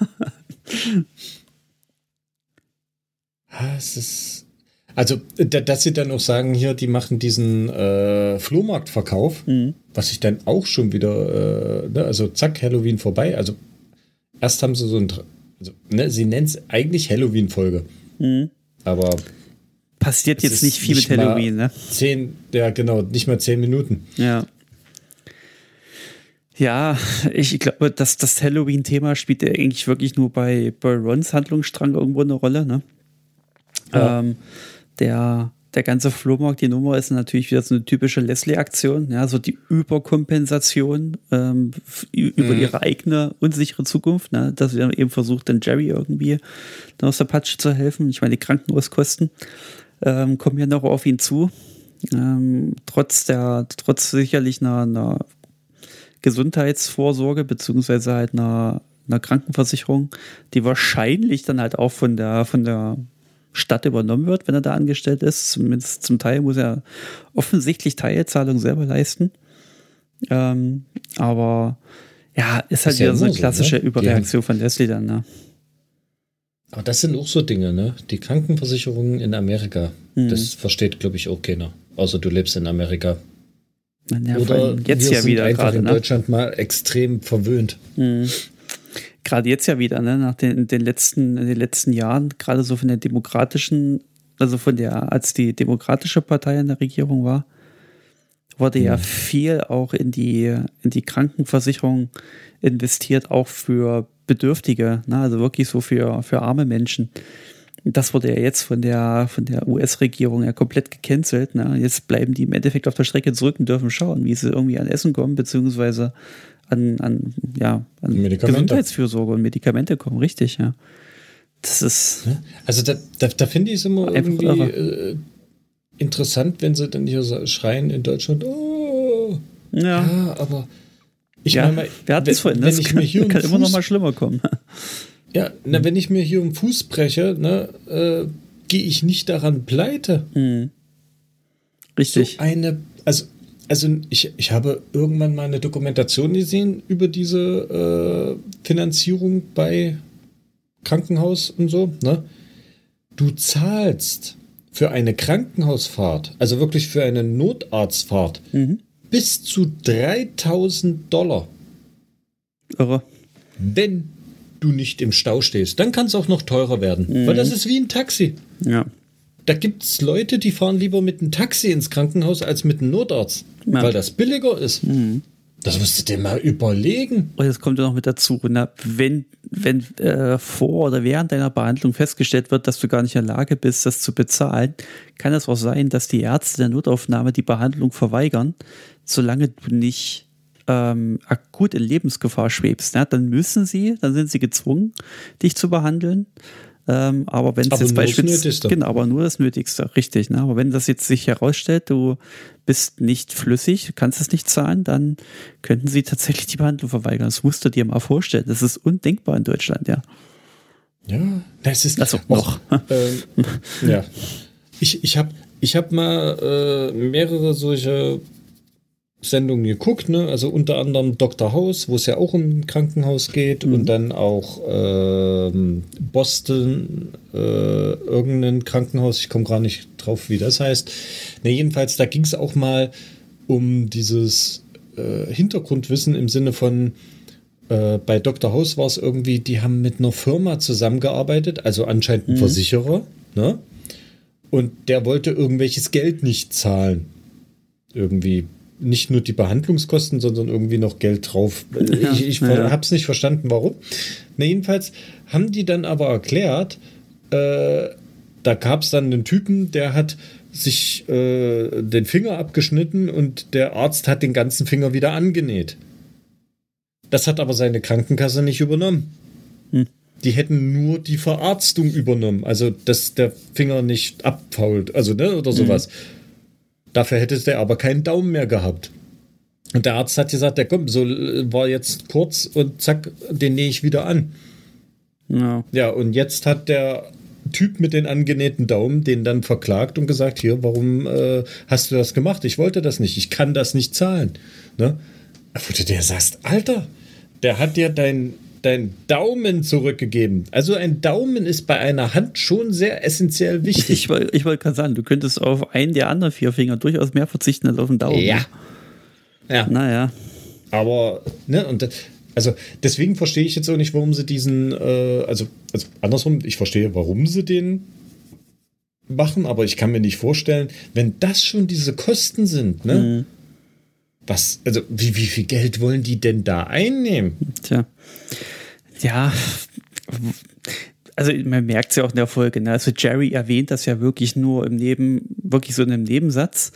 Es ist, also, dass sie dann auch sagen, hier, die machen diesen äh, Flohmarktverkauf, mhm. was ich dann auch schon wieder, äh, ne, also zack, Halloween vorbei. Also, erst haben sie so ein, also, ne, sie nennt es eigentlich Halloween-Folge. Mhm. Aber passiert jetzt nicht viel nicht mit Halloween, ne? Zehn, ja, genau, nicht mal zehn Minuten. Ja. Ja, ich glaube, dass das Halloween-Thema spielt ja eigentlich wirklich nur bei, bei Rons Handlungsstrang irgendwo eine Rolle, ne? Ja. Ähm, der, der ganze Flohmarkt, die Nummer ist natürlich wieder so eine typische Leslie-Aktion, ja, so die Überkompensation ähm, über mhm. ihre eigene unsichere Zukunft, ne? Dass sie dann eben versucht, dann Jerry irgendwie aus der Patsche zu helfen. Ich meine, die Krankenhauskosten ähm, kommen ja noch auf ihn zu. Ähm, trotz der, trotz sicherlich einer, einer Gesundheitsvorsorge beziehungsweise halt einer, einer Krankenversicherung, die wahrscheinlich dann halt auch von der, von der Stadt übernommen wird, wenn er da angestellt ist. Zumindest zum Teil muss er offensichtlich Teilzahlung selber leisten. Ähm, aber ja, ist halt ist wieder ja so eine klassische so, ne? Überreaktion von Leslie dann, ne? Aber das sind auch so Dinge, ne? Die Krankenversicherungen in Amerika, mhm. das versteht, glaube ich, auch keiner. Außer du lebst in Amerika. Ja, Oder jetzt wir ja sind wieder einfach grade, in ne? Deutschland mal extrem verwöhnt. Mhm. Gerade jetzt ja wieder, ne? Nach den, den, letzten, den letzten Jahren, gerade so von der demokratischen, also von der, als die demokratische Partei in der Regierung war, wurde mhm. ja viel auch in die, in die Krankenversicherung investiert, auch für Bedürftige, ne? Also wirklich so für, für arme Menschen. Das wurde ja jetzt von der, von der U S-Regierung ja komplett gecancelt. Ne? Jetzt bleiben die im Endeffekt auf der Strecke zurück und dürfen schauen, wie sie irgendwie an Essen kommen, beziehungsweise an, an, ja, an Gesundheitsfürsorge und Medikamente kommen. Richtig, ja. Das ist. Also da, da, da finde ich es immer irgendwie äh, interessant, wenn sie dann hier so schreien in Deutschland, oh, ja, ja aber ich ja, meine, wir hatten es vorhin, das ich kann, mir hier kann Fuß, immer noch mal schlimmer kommen. Ja, na, wenn ich mir hier einen Fuß breche, ne, äh, gehe ich nicht daran pleite. Mhm. Richtig. So eine, also, also ich, ich habe irgendwann mal eine Dokumentation gesehen über diese äh, Finanzierung bei Krankenhaus und so. Ne? Du zahlst für eine Krankenhausfahrt, also wirklich für eine Notarztfahrt, mhm. bis zu dreitausend Dollar. Irre. Wenn du nicht im Stau stehst, dann kann es auch noch teurer werden, mhm. weil das ist wie ein Taxi. Ja. Da gibt es Leute, die fahren lieber mit einem Taxi ins Krankenhaus als mit einem Notarzt, ja. weil das billiger ist. Mhm. Das musst du dir mal überlegen. Und jetzt kommt ja noch mit dazu, na, wenn, wenn äh, vor oder während deiner Behandlung festgestellt wird, dass du gar nicht in der Lage bist, das zu bezahlen, kann es auch sein, dass die Ärzte der Notaufnahme die Behandlung verweigern, solange du nicht ähm, akut in Lebensgefahr schwebst. Ne? Dann müssen sie, dann sind sie gezwungen, dich zu behandeln. Ähm, aber wenn es jetzt beispielsweise, genau, aber nur das Nötigste, richtig. Ne? Aber wenn das jetzt sich herausstellt, du bist nicht flüssig, kannst es nicht zahlen, dann könnten sie tatsächlich die Behandlung verweigern. Das musst du dir mal vorstellen. Das ist undenkbar in Deutschland, ja. Ja, das ist also noch. Ähm, ja, ich ich habe ich hab mal äh, mehrere solche Sendungen geguckt, ne? Also unter anderem Doktor House, wo es ja auch um ein Krankenhaus geht, mhm. und dann auch ähm, Boston, äh, irgendein Krankenhaus, ich komme gar nicht drauf, wie das heißt. Ne, jedenfalls, da ging es auch mal um dieses äh, Hintergrundwissen im Sinne von, äh, bei Doktor House war es irgendwie, die haben mit einer Firma zusammengearbeitet, also anscheinend ein mhm. Versicherer, ne? Und der wollte irgendwelches Geld nicht zahlen. Irgendwie nicht nur die Behandlungskosten, sondern irgendwie noch Geld drauf. Ja, ich ich ja. habe es nicht verstanden, warum. Na, jedenfalls haben die dann aber erklärt, äh, da gab es dann einen Typen, der hat sich äh, den Finger abgeschnitten und der Arzt hat den ganzen Finger wieder angenäht. Das hat aber seine Krankenkasse nicht übernommen. Hm. Die hätten nur die Verarztung übernommen, also dass der Finger nicht abfault, also ne, oder sowas. Hm. Dafür hätte der aber keinen Daumen mehr gehabt. Und der Arzt hat gesagt, der kommt, so war jetzt kurz und zack, den nähe ich wieder an. Ja. Ja, und jetzt hat der Typ mit den angenähten Daumen den dann verklagt und gesagt, hier, warum äh, hast du das gemacht? Ich wollte das nicht, ich kann das nicht zahlen. Ne? Wo du dir sagst, Alter, der hat dir dein dein Daumen zurückgegeben. Also ein Daumen ist bei einer Hand schon sehr essentiell wichtig. Ich, ich wollte gerade sagen, du könntest auf einen der anderen vier Finger durchaus mehr verzichten als auf den Daumen. Ja. Ja. Naja. Aber, ne, und also deswegen verstehe ich jetzt auch nicht, warum sie diesen, äh, also, also andersrum, ich verstehe, warum sie den machen, aber ich kann mir nicht vorstellen, wenn das schon diese Kosten sind, ne? Mhm. Was, also wie, wie viel Geld wollen die denn da einnehmen? Tja. Ja, also man merkt es ja auch in der Folge, ne? Also Jerry erwähnt das ja wirklich nur im Neben, wirklich so in einem Nebensatz.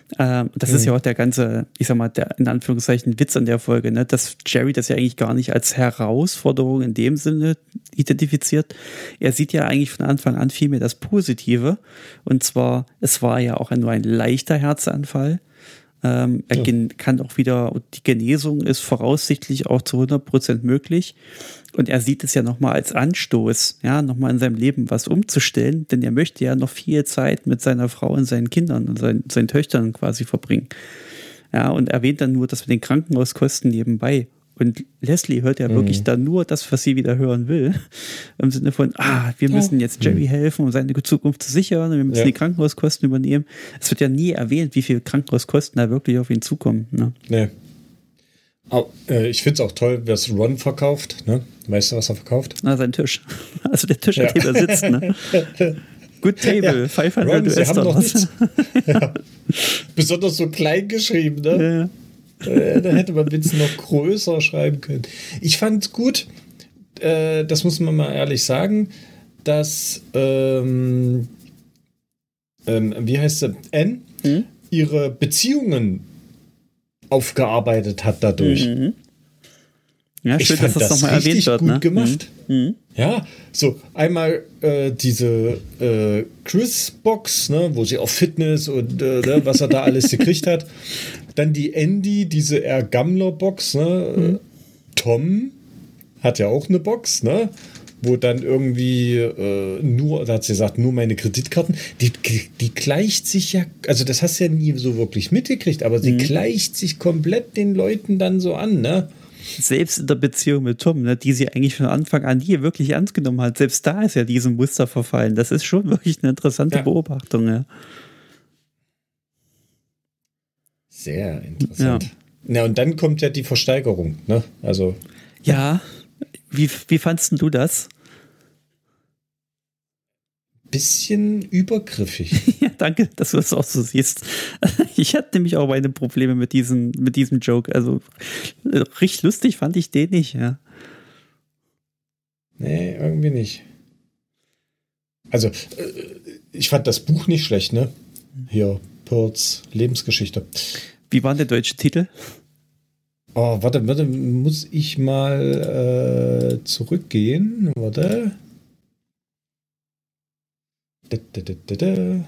Ähm, das mhm. ist ja auch der ganze, ich sag mal, der in Anführungszeichen Witz an der Folge, ne? Dass Jerry das ja eigentlich gar nicht als Herausforderung in dem Sinne identifiziert. Er sieht ja eigentlich von Anfang an vielmehr das Positive. Und zwar, es war ja auch nur ein leichter Herzanfall. Ähm, er ja. kann auch wieder, die Genesung ist voraussichtlich auch zu hundert Prozent möglich. Und er sieht es ja nochmal als Anstoß, ja, nochmal in seinem Leben was umzustellen, denn er möchte ja noch viel Zeit mit seiner Frau und seinen Kindern und seinen, seinen Töchtern quasi verbringen. Ja, und erwähnt dann nur das mit den Krankenhauskosten nebenbei. Und Leslie hört ja mhm. wirklich dann nur das, was sie wieder hören will. Im Sinne von, ah, wir müssen jetzt Jerry helfen, um seine Zukunft zu sichern. Und wir müssen ja. die Krankenhauskosten übernehmen. Es wird ja nie erwähnt, wie viele Krankenhauskosten da wirklich auf ihn zukommen. Ne? Nee. Oh, äh, ich finde es auch toll, was Ron verkauft. Ne? Weißt du, was er verkauft? Na, sein Tisch. Also der Tisch, ja. an dem er sitzt. Ne? Good Table, ja. fünfhundert Ron, Sie haben noch nichts. Ja. Besonders so klein geschrieben, ne? Ja. Da hätte man Witz noch größer schreiben können. Ich fand gut, äh, das muss man mal ehrlich sagen, dass, ähm, ähm, wie heißt sie, Anne, mhm. ihre Beziehungen aufgearbeitet hat dadurch. Mhm. Ja, schön, ich fand dass das, das nochmal erwähnt wird. Gut ne? gemacht. Mhm. Ja, so einmal äh, diese äh, Chris-Box, ne, wo sie auf Fitness und äh, ne, was er da alles gekriegt hat. Dann die Andy, diese R. Gammler-Box. Ne? Mhm. Tom hat ja auch eine Box, ne? Wo dann irgendwie äh, nur, da hat sie gesagt, nur meine Kreditkarten. Die, die gleicht sich ja, also das hast du ja nie so wirklich mitgekriegt, aber sie mhm. gleicht sich komplett den Leuten dann so an, ne? Selbst in der Beziehung mit Tom, ne, die sie eigentlich von Anfang an nie wirklich ernst genommen hat, selbst da ist ja diesem Muster verfallen. Das ist schon wirklich eine interessante ja. Beobachtung. Ja. Sehr interessant. Ja. Na, und dann kommt ja die Versteigerung, ne? Also. Ja, wie, wie fandst du das? Bisschen übergriffig. Ja, danke, dass du das auch so siehst. Ich hatte nämlich auch meine Probleme mit diesem, mit diesem Joke. Also richtig lustig fand ich den nicht, ja. Nee, irgendwie nicht. Also, ich fand das Buch nicht schlecht, ne? Hier, Pearls Lebensgeschichte. Wie war der deutsche Titel? Oh, warte, warte, muss ich mal äh, zurückgehen? Warte. Da, da, da, da, da.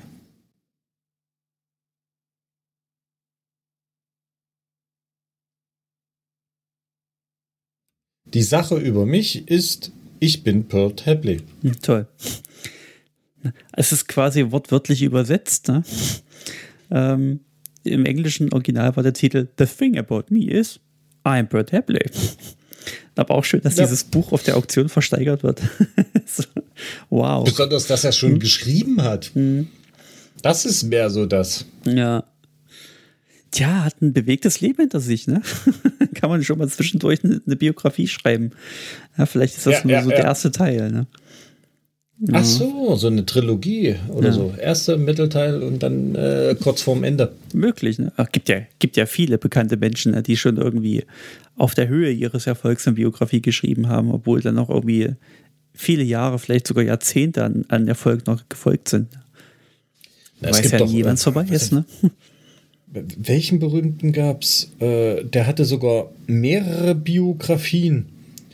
Die Sache über mich ist, ich bin Pearl Tapley. Hm, toll. Es ist quasi wortwörtlich übersetzt. Ne? Ähm, im englischen Original war der Titel The Thing About Me is I'm Pearl Tapley. Aber auch schön, dass ja. dieses Buch auf der Auktion versteigert wird. So, wow. Besonders, dass er schon hm. geschrieben hat. Hm. Das ist mehr so das. Ja. Tja, hat ein bewegtes Leben hinter sich, ne? Kann man schon mal zwischendurch eine, eine Biografie schreiben. Ja, vielleicht ist das ja, nur ja, so ja. der erste Teil, ne? Ja. Ach so, so eine Trilogie oder ja. so. Erster Mittelteil und dann äh, kurz vorm Ende. Möglich, ne? Ach, gibt ja, gibt ja viele bekannte Menschen, ne, die schon irgendwie auf der Höhe ihres Erfolgs eine Biografie geschrieben haben, obwohl dann noch irgendwie viele Jahre, vielleicht sogar Jahrzehnte an, an Erfolg noch gefolgt sind. Es weiß gibt ja doch, nie, wann es vorbei ist, ne? Welchen berühmten gab's? Äh, der hatte sogar mehrere Biografien.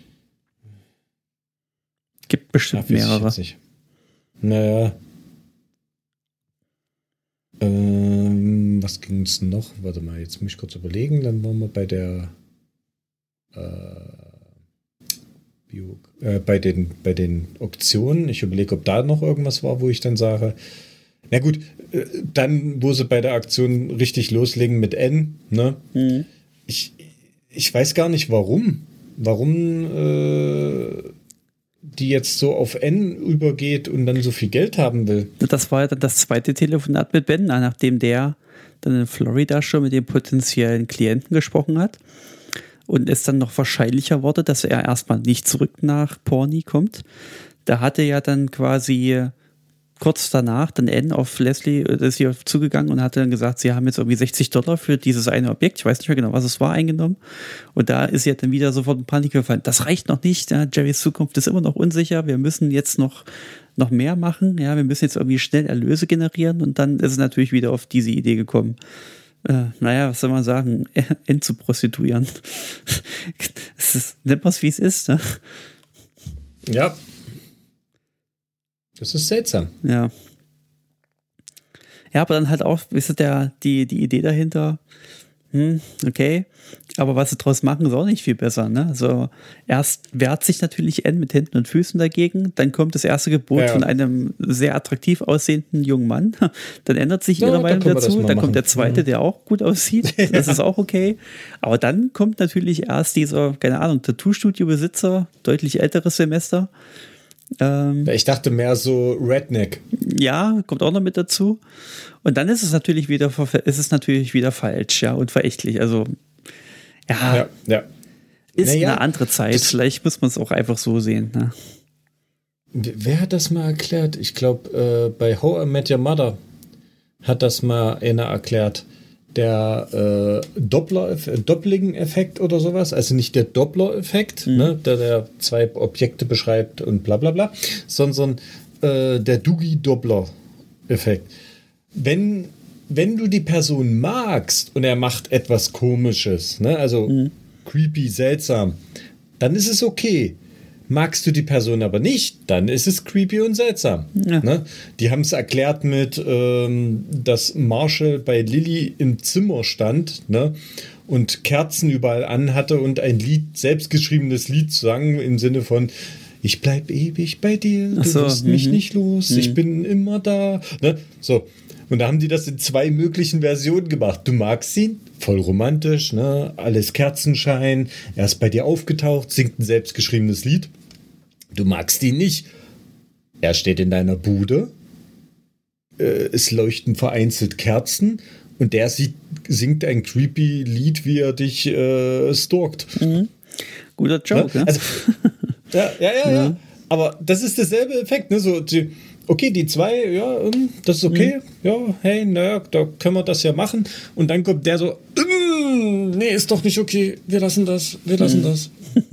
Gibt bestimmt Ach, mehrere. Naja. Ähm, was ging es noch? Warte mal, jetzt muss ich kurz überlegen. Dann waren wir bei der äh, Bio, äh, bei den bei den Auktionen. Ich überlege, ob da noch irgendwas war, wo ich dann sage, na gut, äh, dann, wo sie bei der Aktion richtig loslegen mit N, ne? Mhm. Ich, ich weiß gar nicht, warum. Warum äh, die jetzt so auf N übergeht und dann so viel Geld haben will. Das war ja dann das zweite Telefonat mit Ben, nachdem der dann in Florida schon mit dem potenziellen Klienten gesprochen hat und es dann noch wahrscheinlicher wurde, dass er erstmal nicht zurück nach Pawnee kommt. Da hatte ja dann quasi kurz danach dann N auf Leslie ist hier zugegangen und hat dann gesagt, sie haben jetzt irgendwie sechzig Dollar für dieses eine Objekt, ich weiß nicht mehr genau, was es war, eingenommen. Und da ist sie dann wieder sofort in Panik gefallen. Das reicht noch nicht, ja, Jerrys Zukunft ist immer noch unsicher, wir müssen jetzt noch, noch mehr machen, ja, wir müssen jetzt irgendwie schnell Erlöse generieren und dann ist es natürlich wieder auf diese Idee gekommen. Äh, naja, was soll man sagen, N zu prostituieren. Es ist, nennt man es, wie es ist, ne? Ja. Das ist seltsam. Ja. Ja, aber dann halt auch, ist der, die, die Idee dahinter, hm, okay, aber was sie draus machen, ist auch nicht viel besser, ne? Also erst wehrt sich natürlich N mit Händen und Füßen dagegen, dann kommt das erste Gebot ja. von einem sehr attraktiv aussehenden jungen Mann, dann ändert sich ihre ja, Meinung dazu, dann kommt der zweite, der auch gut aussieht, das ist auch okay, aber dann kommt natürlich erst dieser, keine Ahnung, Tattoo-Studio-Besitzer, deutlich älteres Semester. Ähm, ich dachte mehr so Redneck. Ja, kommt auch noch mit dazu. Und dann ist es natürlich wieder, ist es natürlich wieder falsch, ja, und verächtlich. Also, ja, ja, ja. ist naja, eine andere Zeit. Vielleicht muss man es auch einfach so sehen. Ne? Wer hat das mal erklärt? Ich glaube, äh, bei How I Met Your Mother hat das mal einer erklärt. Der äh, Doppler, Doppling-Effekt oder sowas, also nicht der Doppler-Effekt, mhm. ne, der, der zwei Objekte beschreibt und bla bla bla, sondern äh, der Doogie-Doppler-Effekt. Wenn, wenn du die Person magst und er macht etwas Komisches, ne, also mhm. creepy, seltsam, dann ist es okay. Magst du die Person aber nicht, dann ist es creepy und seltsam. Ja. Ne? Die haben es erklärt mit, ähm, dass Marshall bei Lily im Zimmer stand, ne? Und Kerzen überall anhatte und ein Lied, selbstgeschriebenes Lied sang im Sinne von ich bleib ewig bei dir, du so, wirst mich nicht los, ich bin immer da. Ne? So. Und da haben die das in zwei möglichen Versionen gemacht. Du magst ihn, voll romantisch, ne? Alles Kerzenschein, er ist bei dir aufgetaucht, singt ein selbstgeschriebenes Lied. Du magst ihn nicht. Er steht in deiner Bude, äh, es leuchten vereinzelt Kerzen und der sieht, singt ein creepy Lied, wie er dich äh, stalkt. Mhm. Guter Joke, ne? Also, ja, ja, ja, ja. Aber das ist derselbe Effekt, ne? So, die, okay, die zwei, ja, das ist okay. Mhm. Ja, hey, naja, da können wir das ja machen. Und dann kommt der so, nee, ist doch nicht okay. Wir lassen das, wir lassen mhm. das.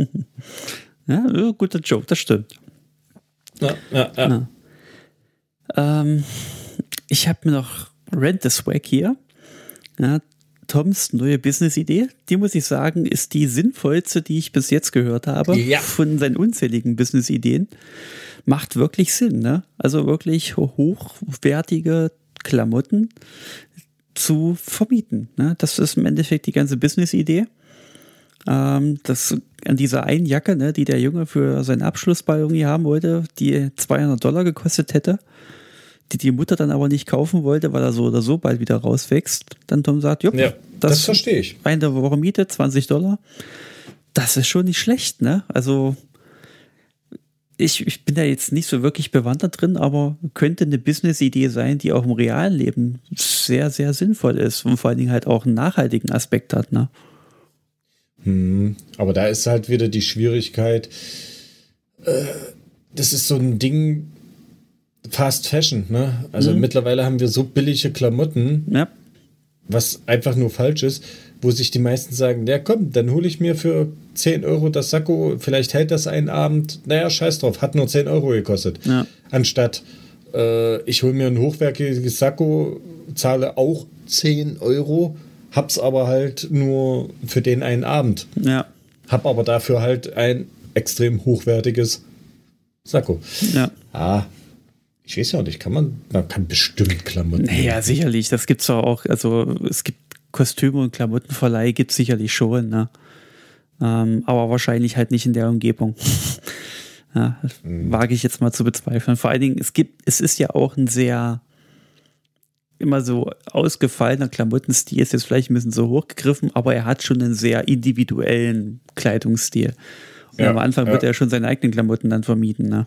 Ja, guter Joke, das stimmt. Ja, ja, ja. ja. Ähm, ich habe mir noch Rent the Swag hier. Ja, Toms neue Business-Idee, die muss ich sagen, ist die sinnvollste, die ich bis jetzt gehört habe, ja. von seinen unzähligen Business-Ideen. Macht wirklich Sinn, ne? Also wirklich hochwertige Klamotten zu vermieten. Ne? Das ist im Endeffekt die ganze Business-Idee. Ähm, das an dieser einen Jacke, ne, die der Junge für seinen Abschlussball irgendwie haben wollte, die zweihundert Dollar gekostet hätte, die die Mutter dann aber nicht kaufen wollte, weil er so oder so bald wieder rauswächst. Dann Tom sagt, jupp, ja, das, das verstehe ich. Eine Woche Miete, zwanzig Dollar. Das ist schon nicht schlecht, ne? Also ich, ich bin da jetzt nicht so wirklich bewandert drin, aber könnte eine Business-Idee sein, die auch im realen Leben sehr, sehr sinnvoll ist und vor allen Dingen halt auch einen nachhaltigen Aspekt hat, ne? Hm, aber da ist halt wieder die Schwierigkeit, äh, das ist so ein Ding, Fast Fashion, ne? Also mhm. mittlerweile haben wir so billige Klamotten, ja. was einfach nur falsch ist, wo sich die meisten sagen, ja komm, dann hole ich mir für zehn Euro das Sakko, vielleicht hält das einen Abend, naja, scheiß drauf, hat nur zehn Euro gekostet. Ja. Anstatt, äh, ich hole mir ein hochwertiges Sakko, zahle auch zehn Euro, hab's aber halt nur für den einen Abend. Ja. Hab aber dafür halt ein extrem hochwertiges Sakko. Ja. Ah, ich weiß ja nicht, kann man, man kann bestimmt Klamotten. Naja, sicherlich, das gibt's doch auch, also es gibt Kostüme und Klamottenverleih gibt's sicherlich schon, ne? Ähm, aber wahrscheinlich halt nicht in der Umgebung. Ja, hm. Wage ich jetzt mal zu bezweifeln. Vor allen Dingen, es gibt, es ist ja auch ein sehr immer so ausgefallener Klamottenstil, ist jetzt vielleicht ein bisschen so hochgegriffen, aber er hat schon einen sehr individuellen Kleidungsstil. Und ja, am Anfang ja. wird er schon seine eigenen Klamotten dann vermieten, ne?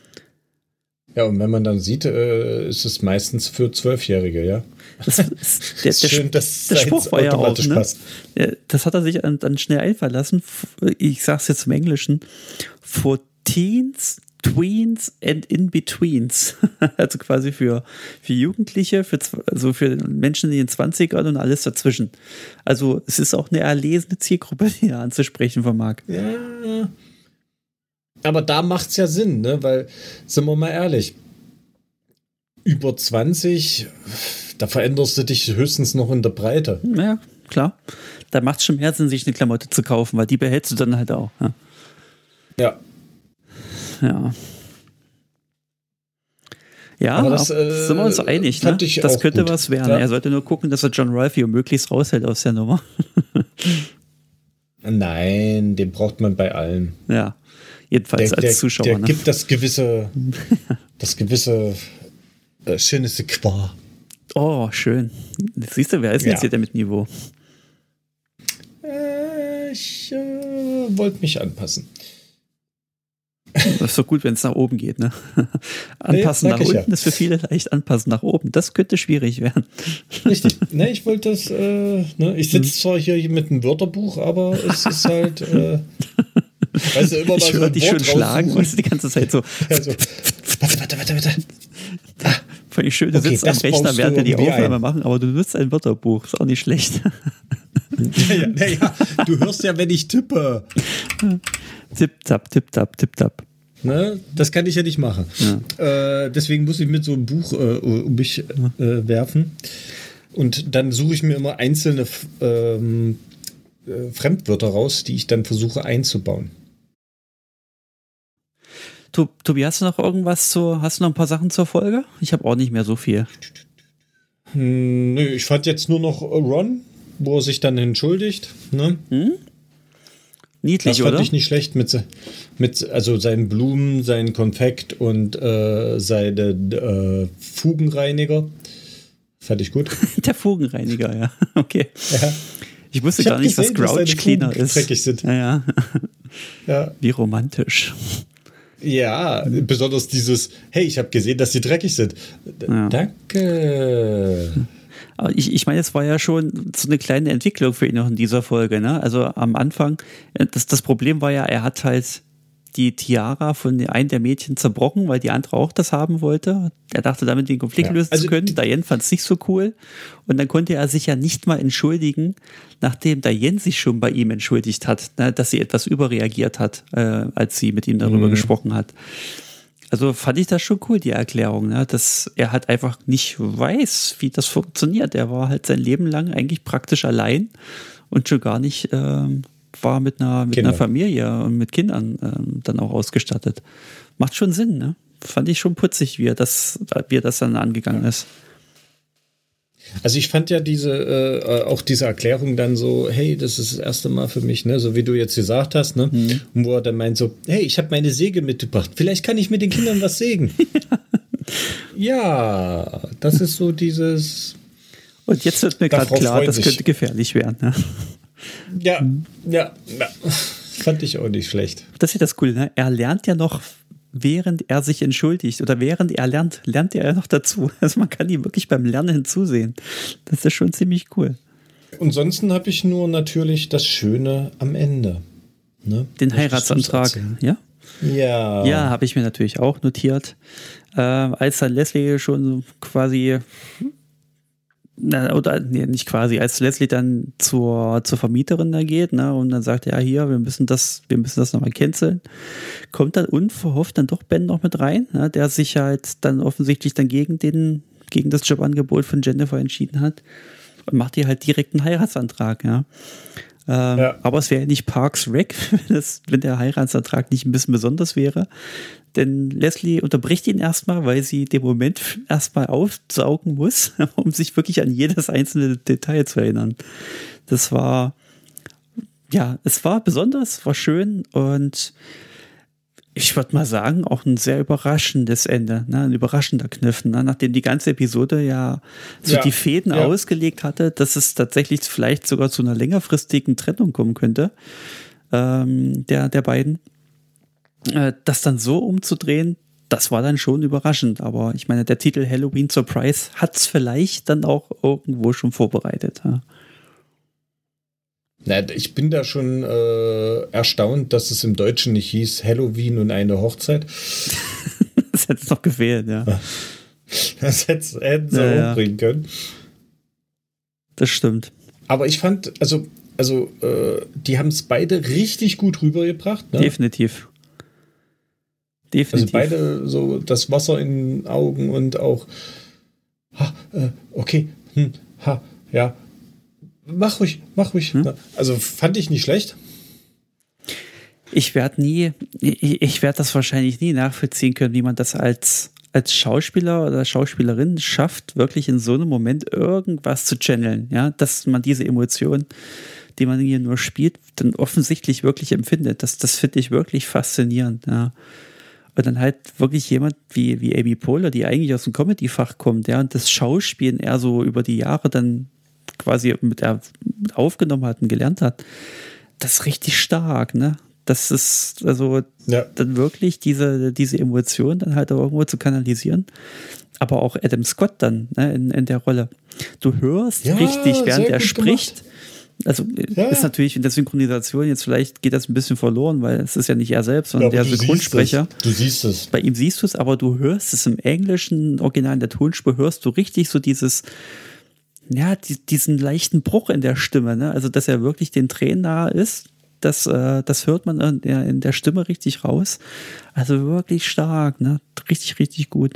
Ja, und wenn man dann sieht, äh, ist es meistens für Zwölfjährige, ja. Das, das, der, der, schön, dass der Spruch war ja auch, ne? passt. Das hat er sich dann schnell einfallen lassen. Ich sag's jetzt im Englischen. For teens Tweens and In-Betweens. Also quasi für, für Jugendliche, für, also für Menschen in den zwanzigern und alles dazwischen. Also es ist auch eine erlesene Zielgruppe, die er anzusprechen vermag. Ja. Aber da macht es ja Sinn, ne? Weil, sind wir mal ehrlich, über zwanzig, da veränderst du dich höchstens noch in der Breite. Ja, klar. Da macht es schon mehr Sinn, sich eine Klamotte zu kaufen, weil die behältst du dann halt auch. Ja. Ja. Ja. Ja, aber das, äh, sind wir uns einig, ne? Das könnte gut. was werden. Ja. Er sollte nur gucken, dass er John Ralphio möglichst raushält aus der Nummer. Nein, den braucht man bei allen. Ja, jedenfalls der, als der, Zuschauer. Der ne? gibt das gewisse, das gewisse äh, schöne Sequoia. Oh, schön. Siehst du, wer ist denn ja. jetzt hier der mit Niveau? Äh, ich äh, wollte mich anpassen. Das ist doch gut, wenn es nach oben geht, ne? Anpassen nee, nach unten ja. ist für viele leicht, anpassen nach oben. Das könnte schwierig werden. Richtig. Ne, ich wollte das, äh, ne, ich sitze zwar hier mit einem Wörterbuch, aber es ist halt, äh, weißt du, immer mal ich so ein dich Wort schon schlagen, weißt du, die ganze Zeit so. Also, warte, warte, warte, warte. Ah, fand ich schön, du okay, sitzt am Rechner, während wir die Aufnahme ein. machen, aber du nutzt ein Wörterbuch, ist auch nicht schlecht. Ja, ja, ja, ja. Du hörst ja, wenn ich tippe. Tipp, tap, tipp, tap, tipp, tap. Ne? Das kann ich ja nicht machen. Ja. Äh, deswegen muss ich mit so einem Buch äh, um mich äh, werfen. Und dann suche ich mir immer einzelne ähm, äh, Fremdwörter raus, die ich dann versuche einzubauen. Tobi, hast du noch irgendwas zu, hast du noch ein paar Sachen zur Folge? Ich habe auch nicht mehr so viel. Hm, nö, ich fand jetzt nur noch Ron, wo er sich dann entschuldigt. Ne? Hm? Niedlich, das fand oder? ich nicht schlecht mit, mit also seinen Blumen, seinen Konfekt und äh, seine äh, Fugenreiniger. Fand ich gut. Der Fugenreiniger, ja. Okay. Ja. Ich wusste ich gar nicht, gesehen, was Grouch Cleaner ist. Dreckig sind. Ja, ja. Ja. Wie romantisch. Ja, besonders dieses, hey, ich habe gesehen, dass sie dreckig sind. D- ja. Danke. Aber ich, ich meine, es war ja schon so eine kleine Entwicklung für ihn noch in dieser Folge, ne? Also am Anfang, das, das Problem war ja, er hat halt die Tiara von einem der Mädchen zerbrochen, weil die andere auch das haben wollte. Er dachte damit den Konflikt ja. lösen also, zu können. Diane fand es nicht so cool. Und dann konnte er sich ja nicht mal entschuldigen, nachdem Diane sich schon bei ihm entschuldigt hat, ne, dass sie etwas überreagiert hat, äh, als sie mit ihm darüber mhm. gesprochen hat. Also fand ich das schon cool, die Erklärung, ne? Dass er halt einfach nicht weiß, wie das funktioniert. Er war halt sein Leben lang eigentlich praktisch allein und schon gar nicht ähm, war mit einer, mit einer Familie und mit Kindern ähm, dann auch ausgestattet. Macht schon Sinn, ne? Fand ich schon putzig, wie er das, wie er das dann angegangen ist. Also ich fand ja diese äh, auch diese Erklärung dann so, hey, das ist das erste Mal für mich, ne, so wie du jetzt gesagt hast, ne, mhm. und wo er dann meint so, hey, ich habe meine Säge mitgebracht, vielleicht kann ich mit den Kindern was sägen. Ja, das ist so dieses. Und jetzt wird mir gerade klar, das könnte gefährlich werden. Ne? Ja, mhm. ja, ja, fand ich auch nicht schlecht. Das ist ja das Coole, ne? Er lernt ja noch, während er sich entschuldigt oder während er lernt, lernt er ja noch dazu. Also man kann ihm wirklich beim Lernen zusehen. Das ist schon ziemlich cool. Und sonst habe ich nur natürlich das Schöne am Ende. Ne? Den Heiratsantrag, ja? Ja. Ja, habe ich mir natürlich auch notiert. Äh, als dann Leslie schon quasi, na, oder nee, nicht quasi, als Leslie dann zur, zur Vermieterin da geht, ne, und dann sagt, ja, hier, wir müssen das, wir müssen das nochmal canceln, kommt dann unverhofft dann doch Ben noch mit rein, ne, der sich halt dann offensichtlich dann gegen den, gegen das Jobangebot von Jennifer entschieden hat und macht ihr halt direkt einen Heiratsantrag, ja. Ähm, ja. Aber es wäre ja nicht Parks Rec, wenn, das, wenn der Heiratsantrag nicht ein bisschen besonders wäre. Denn Leslie unterbricht ihn erstmal, weil sie den Moment erstmal aufsaugen muss, um sich wirklich an jedes einzelne Detail zu erinnern. Das war, ja, es war besonders, war schön und ich würde mal sagen, auch ein sehr überraschendes Ende, ne? Ein überraschender Kniff, ne? Nachdem die ganze Episode ja so ja, die Fäden ja. ausgelegt hatte, dass es tatsächlich vielleicht sogar zu einer längerfristigen Trennung kommen könnte, ähm, der, der beiden. Äh, das dann so umzudrehen, das war dann schon überraschend. Aber ich meine, der Titel Halloween Surprise hat es vielleicht dann auch irgendwo schon vorbereitet. Ja. Na, ich bin da schon äh, erstaunt, dass es im Deutschen nicht hieß Halloween und eine Hochzeit. Das hätte es noch gefehlt, ja. Das hätten sie ja, auch bringen können. Das stimmt. Aber ich fand, also, also äh, die haben es beide richtig gut rübergebracht. Ne? Definitiv. Definitiv. Also beide so das Wasser in den Augen und auch, ha, äh, okay, hm, ha, ja, mach ruhig, mach ruhig. Hm? Also fand ich nicht schlecht. Ich werde nie, ich, ich werde das wahrscheinlich nie nachvollziehen können, wie man das als, als Schauspieler oder Schauspielerin schafft, wirklich in so einem Moment irgendwas zu channeln, ja, dass man diese Emotion, die man hier nur spielt, dann offensichtlich wirklich empfindet. Das, das finde ich wirklich faszinierend, ja. Und dann halt wirklich jemand wie, wie Amy Poehler, die eigentlich aus dem Comedy-Fach kommt, ja, und das Schauspielen eher so über die Jahre dann quasi mit er aufgenommen hat und gelernt hat. Das ist richtig stark, ne? Das ist also ja. Dann wirklich diese, diese Emotion dann halt auch irgendwo zu kanalisieren. Aber auch Adam Scott dann, ne, in, in der Rolle. Du hörst ja, richtig, während er spricht. Gemacht. Also ja. Ist natürlich in der Synchronisation jetzt vielleicht geht das ein bisschen verloren, weil es ist ja nicht er selbst, sondern ja, der Synchronsprecher. Du siehst es. Bei ihm siehst du es, aber du hörst es im englischen Original, in der Tonspur hörst du richtig so dieses, ja, die, diesen leichten Bruch in der Stimme, ne? Also dass er wirklich den Tränen nahe ist, das, äh, das hört man in der, in der Stimme richtig raus. Also wirklich stark, ne? Richtig, richtig gut.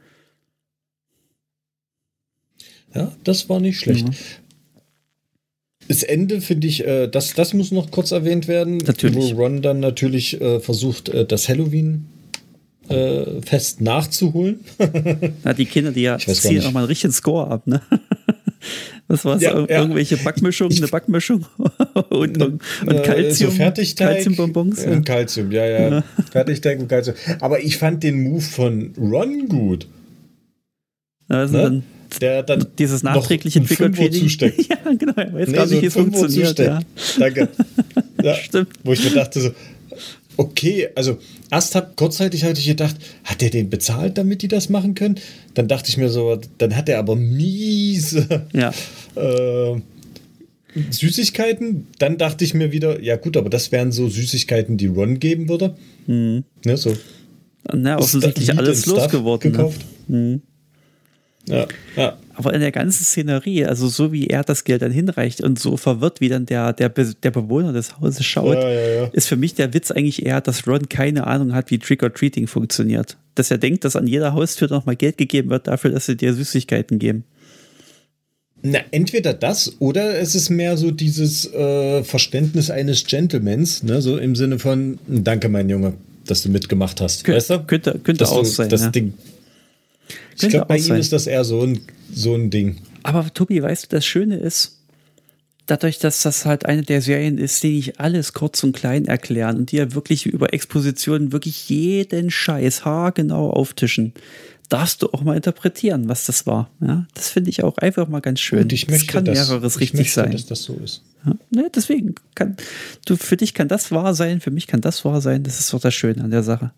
Ja, das war nicht schlecht. Mhm. Das Ende finde ich, äh, das, das muss noch kurz erwähnt werden, natürlich. Wo Ron dann natürlich äh, versucht, äh, das Halloween-Fest äh, nachzuholen. Na, die Kinder, die ja ziehen auch mal einen richtigen Score ab, ne? Das war ja, so ja. irgendwelche Backmischungen, eine Backmischung und, und, und Calcium, so Fertigteig Calciumbonbons. Und Calcium, ja, ja. ja. Fertigteig und Calcium. Aber ich fand den Move von Ron gut. Also ne? dann Der dann dieses nachträgliche Trick-or-Treating. Ja, genau. Ich weiß nee, gar nicht, so wie es funktioniert. Ja. Danke. Ja, stimmt. Wo ich mir dachte so, okay, also erst hab, kurzzeitig hatte ich gedacht, hat der den bezahlt, damit die das machen können? Dann dachte ich mir so, dann hat er aber miese ja. äh, Süßigkeiten. Dann dachte ich mir wieder, ja gut, aber das wären so Süßigkeiten, die Ron geben würde. Mhm. Ne, so. Na, offensichtlich alles losgeworden. Gekauft. Ne? Mhm. Ja, ja. Aber in der ganzen Szenerie, also so wie er das Geld dann hinreicht und so verwirrt, wie dann der, der, Be- der Bewohner des Hauses schaut, ja, ja, ja. ist für mich der Witz eigentlich eher, dass Ron keine Ahnung hat, wie Trick-or-Treating funktioniert. Dass er denkt, dass an jeder Haustür nochmal Geld gegeben wird dafür, dass sie dir Süßigkeiten geben. Na, entweder das oder es ist mehr so dieses äh, Verständnis eines Gentlemans, ne? So im Sinne von, danke mein Junge, dass du mitgemacht hast. Kön- weißt du? Könnte, könnte auch du, sein. Das ja. Ding. Ich glaube, bei ihm sein. ist das eher so ein, so ein Ding. Aber Tobi, weißt du, das Schöne ist, dadurch, dass das halt eine der Serien ist, die nicht alles kurz und klein erklären und die ja wirklich über Expositionen wirklich jeden Scheiß haargenau auftischen, darfst du auch mal interpretieren, was das war. Ja, das finde ich auch einfach mal ganz schön. Und ich möchte, das kann dass, mehreres ich richtig möchte, sein. dass das so ist. Ja, ne, deswegen kann du für dich kann das wahr sein, für mich kann das wahr sein. Das ist doch das Schöne an der Sache.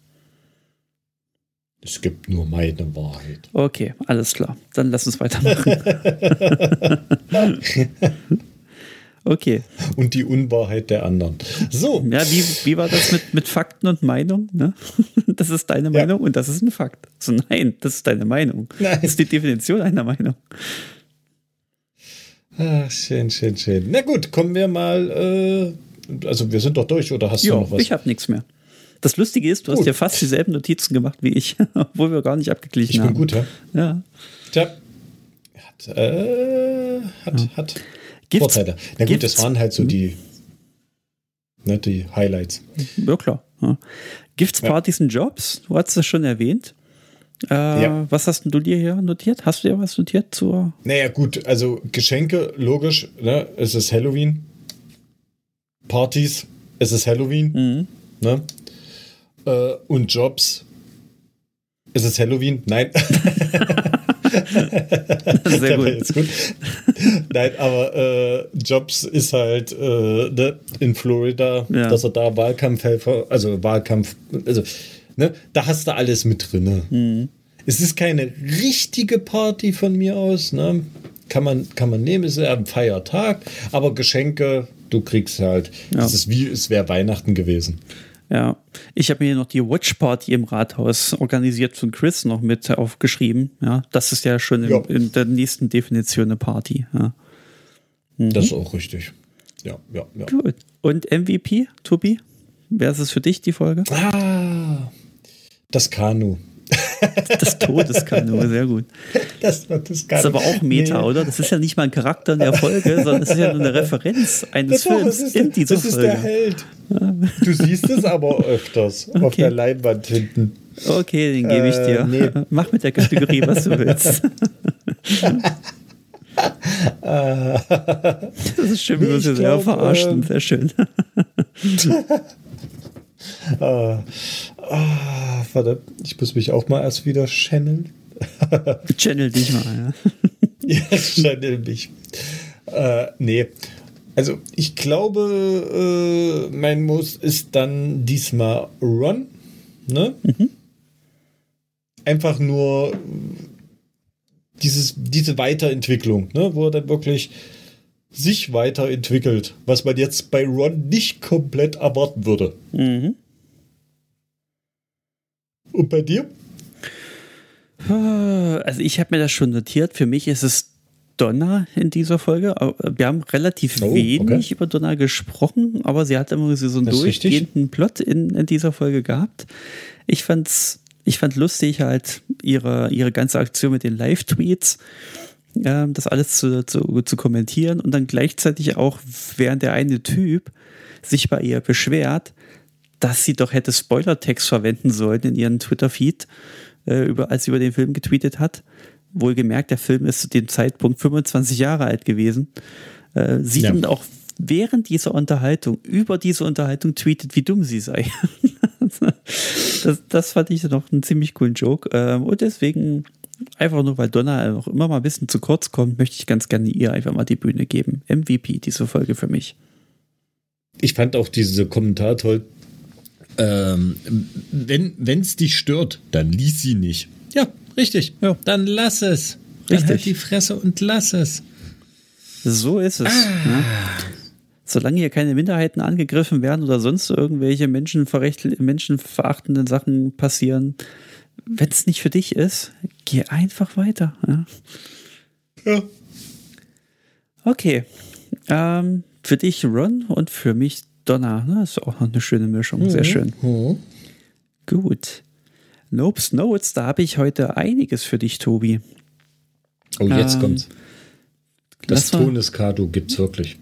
Es gibt nur meine Wahrheit. Okay, alles klar. Dann lass uns weitermachen. Okay. Und die Unwahrheit der anderen. So. Ja, wie, wie war das mit, mit Fakten und Meinung? Ne? Das ist deine ja. Meinung und das ist ein Fakt. So, nein, das ist deine Meinung. Nein. Das ist die Definition einer Meinung. Ach, schön, schön, schön. Na gut, kommen wir mal. Äh, also, wir sind doch durch, oder hast jo, du noch was? Ich habe nichts mehr. Das Lustige ist, du gut. hast dir fast dieselben Notizen gemacht wie ich, obwohl wir gar nicht abgeglichen ich haben. Ich bin gut, ja? Ja. Tja. Hat, äh, hat, ja. hat Vorteile. Na gut, das waren halt so die, ne, die Highlights. Ja, klar. Ja. Gibt's Partys ja. und Jobs? Du hast es schon erwähnt. Äh, ja. Was hast denn du dir hier notiert? Hast du dir was notiert zur? Naja, gut, also Geschenke, logisch, ne? Es ist Halloween. Partys, es ist Halloween. Mhm. Ne? Äh, und Jobs. Ist es Halloween? Nein. Sehr gut. Jetzt gut. Nein, aber äh, Jobs ist halt äh, ne, in Florida, ja. dass er da Wahlkampfhelfer, also Wahlkampf, also ne, da hast du alles mit drin. Mhm. Es ist keine richtige Party von mir aus, ne? Kann man, kann man nehmen, es ist ja ein Feiertag, aber Geschenke du kriegst halt, ja. Das ist wie, es wäre Weihnachten gewesen. Ja, ich habe mir hier noch die Watch Party im Rathaus organisiert von Chris noch mit aufgeschrieben. Ja, das ist ja schon ja. In, in der nächsten Definition eine Party. Ja. Mhm. Das ist auch richtig. Ja, ja, ja. Gut. Und M V P, Tobi? Wer ist es für dich, die Folge? Ah, das Kanu. Das Todeskanu, sehr gut. Das, das, das, das ist aber auch Meta, nee. Oder? Das ist ja nicht mal ein Charakter in der Folge, sondern es ist ja nur eine Referenz eines das Films ist, in dieser das Folge. Das ist der Held. Du siehst es aber öfters okay. Auf der Leinwand hinten. Okay, den gebe ich dir. Äh, nee. Mach mit der Kategorie, was du willst. Das ist schön, wie wir uns hier selber verarschen. Sehr schön. Ah, ah, verdammt, ich muss mich auch mal erst wieder channeln. Channel dich mal, ja. Ja, channel mich. Äh, nee, also ich glaube, äh, mein Muss ist dann diesmal Ron. Ne? Mhm. Einfach nur dieses, diese Weiterentwicklung, ne? Wo er dann wirklich sich weiterentwickelt, was man jetzt bei Ron nicht komplett erwarten würde. Mhm. Und bei dir? Also ich habe mir das schon notiert. Für mich ist es Donna in dieser Folge. Wir haben relativ oh, wenig okay. über Donna gesprochen, aber sie hat immer so einen durchgehenden Plot in, in dieser Folge gehabt. Ich fand's, ich fand lustig halt ihre, ihre ganze Aktion mit den Live-Tweets, das alles zu, zu, zu kommentieren und dann gleichzeitig auch, während der eine Typ sich bei ihr beschwert, dass sie doch hätte Spoilertext verwenden sollen in ihren Twitter-Feed, äh, über, als sie über den Film getweetet hat. Wohlgemerkt, der Film ist zu dem Zeitpunkt fünfundzwanzig Jahre alt gewesen. Äh, sie ja. dann auch während dieser Unterhaltung, über diese Unterhaltung tweetet, wie dumm sie sei. das, das fand ich noch einen ziemlich coolen Joke. Ähm, und deswegen, einfach nur, weil Donna auch immer mal ein bisschen zu kurz kommt, möchte ich ganz gerne ihr einfach mal die Bühne geben. M V P, diese Folge für mich. Ich fand auch diese Kommentar toll. Ähm, wenn es dich stört, dann lies sie nicht. Ja, richtig. Ja. Dann lass es. Dann richtig. Halt die Fresse und lass es. So ist es. Ah. Ja. Solange hier keine Minderheiten angegriffen werden oder sonst irgendwelche menschenverrecht- menschenverachtenden Sachen passieren, wenn es nicht für dich ist, geh einfach weiter. Ja. Ja. Okay. Ähm, für dich Ron und für mich Donna. Das ist auch noch eine schöne Mischung. Sehr schön. Mhm. Gut. Nopes Notes, da habe ich heute einiges für dich, Tobi. Oh, jetzt ähm, kommt's. Das Todeskanu gibt's wirklich.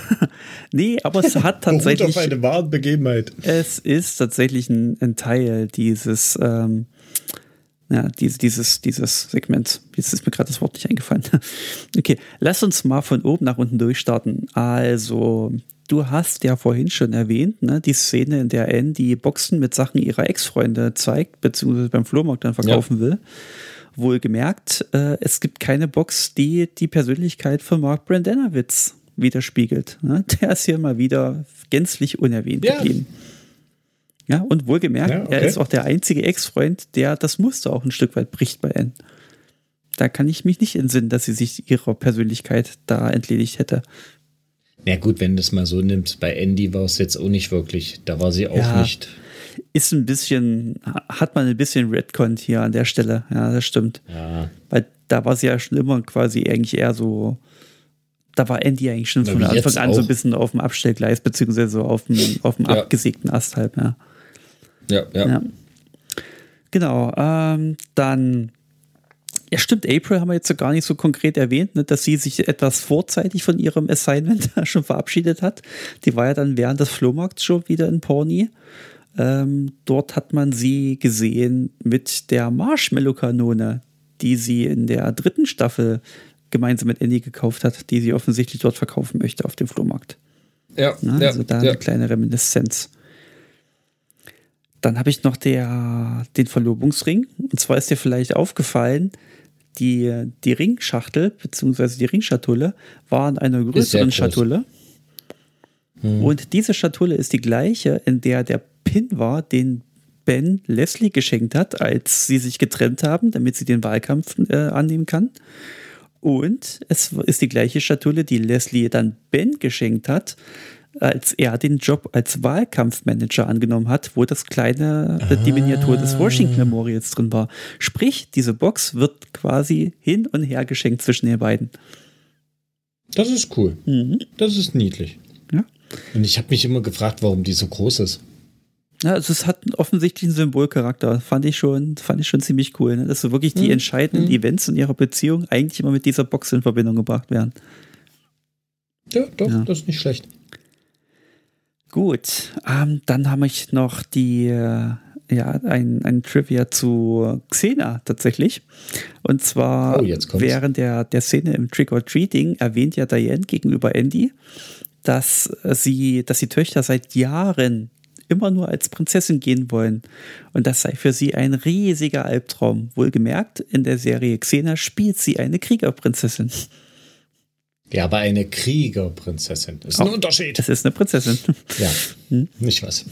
Nee, aber es hat tatsächlich. auf eine wahre Begebenheit. Es ist tatsächlich ein, ein Teil dieses, ähm, ja, dieses, dieses, dieses Segments. Jetzt ist mir gerade das Wort nicht eingefallen. Okay, lass uns mal von oben nach unten durchstarten. Also, du hast ja vorhin schon erwähnt, ne, die Szene, in der Anne die Boxen mit Sachen ihrer Ex-Freunde zeigt, beziehungsweise beim Flohmarkt dann verkaufen ja. will. Wohlgemerkt, äh, es gibt keine Box, die die Persönlichkeit von Mark Brendanawicz widerspiegelt. Ne? Der ist hier mal wieder gänzlich unerwähnt ja. geblieben. Ja, und wohlgemerkt, ja, okay. er ist auch der einzige Ex-Freund, der das Muster auch ein Stück weit bricht bei Anne. Da kann ich mich nicht entsinnen, dass sie sich ihrer Persönlichkeit da entledigt hätte. Na gut, wenn du es mal so nimmst, bei Andy war es jetzt auch nicht wirklich, da war sie auch ja, nicht. Ist ein bisschen, hat man ein bisschen Redcon hier an der Stelle, ja, das stimmt. Ja. Weil da war sie ja schon immer quasi eigentlich eher so, da war Andy eigentlich schon von Anfang an auch. So ein bisschen auf dem Abstellgleis, beziehungsweise so auf dem, auf dem ja. abgesägten Ast halt, ja. Ja, ja. ja. Genau, ähm, dann ja, stimmt, April haben wir jetzt so gar nicht so konkret erwähnt, ne, dass sie sich etwas vorzeitig von ihrem Assignment schon verabschiedet hat. Die war ja dann während des Flohmarkts schon wieder in Pawnee. Ähm, dort hat man sie gesehen mit der Marshmallow-Kanone, die sie in der dritten Staffel gemeinsam mit Andy gekauft hat, die sie offensichtlich dort verkaufen möchte auf dem Flohmarkt. Ja, Na, ja also da ja. eine kleine Reminiszenz. Dann habe ich noch der, den Verlobungsring. Und zwar ist dir vielleicht aufgefallen, die, die Ringschachtel, beziehungsweise die Ringschatulle, war in einer größeren Schatulle. Hm. Und diese Schatulle ist die gleiche, in der der Pin war, den Ben Leslie geschenkt hat, als sie sich getrennt haben, damit sie den Wahlkampf äh, annehmen kann. Und es ist die gleiche Schatulle, die Leslie dann Ben geschenkt hat, als er den Job als Wahlkampfmanager angenommen hat, wo das kleine, ah. die Miniatur des Washington Memorials drin war. Sprich, diese Box wird quasi hin und her geschenkt zwischen den beiden. Das ist cool. Mhm. Das ist niedlich. Ja. Und ich habe mich immer gefragt, warum die so groß ist. Ja, also es hat einen offensichtlichen Symbolcharakter. Fand ich schon, fand ich schon ziemlich cool, ne? Dass so wirklich die mhm. entscheidenden mhm. Events in ihrer Beziehung eigentlich immer mit dieser Box in Verbindung gebracht werden. Ja, doch, ja. Das ist nicht schlecht. Gut, ähm, dann habe ich noch die, äh, ja, ein, ein Trivia zu Xena tatsächlich. Und zwar oh, während der, der Szene im Trick or Treating erwähnt ja Diane gegenüber Andy, dass sie, dass die Töchter seit Jahren immer nur als Prinzessin gehen wollen. Und das sei für sie ein riesiger Albtraum. Wohlgemerkt, in der Serie Xena spielt sie eine Kriegerprinzessin. Ja, aber eine Kriegerprinzessin. Das ist ein Unterschied. Es ist eine Prinzessin. Ja, hm? nicht was.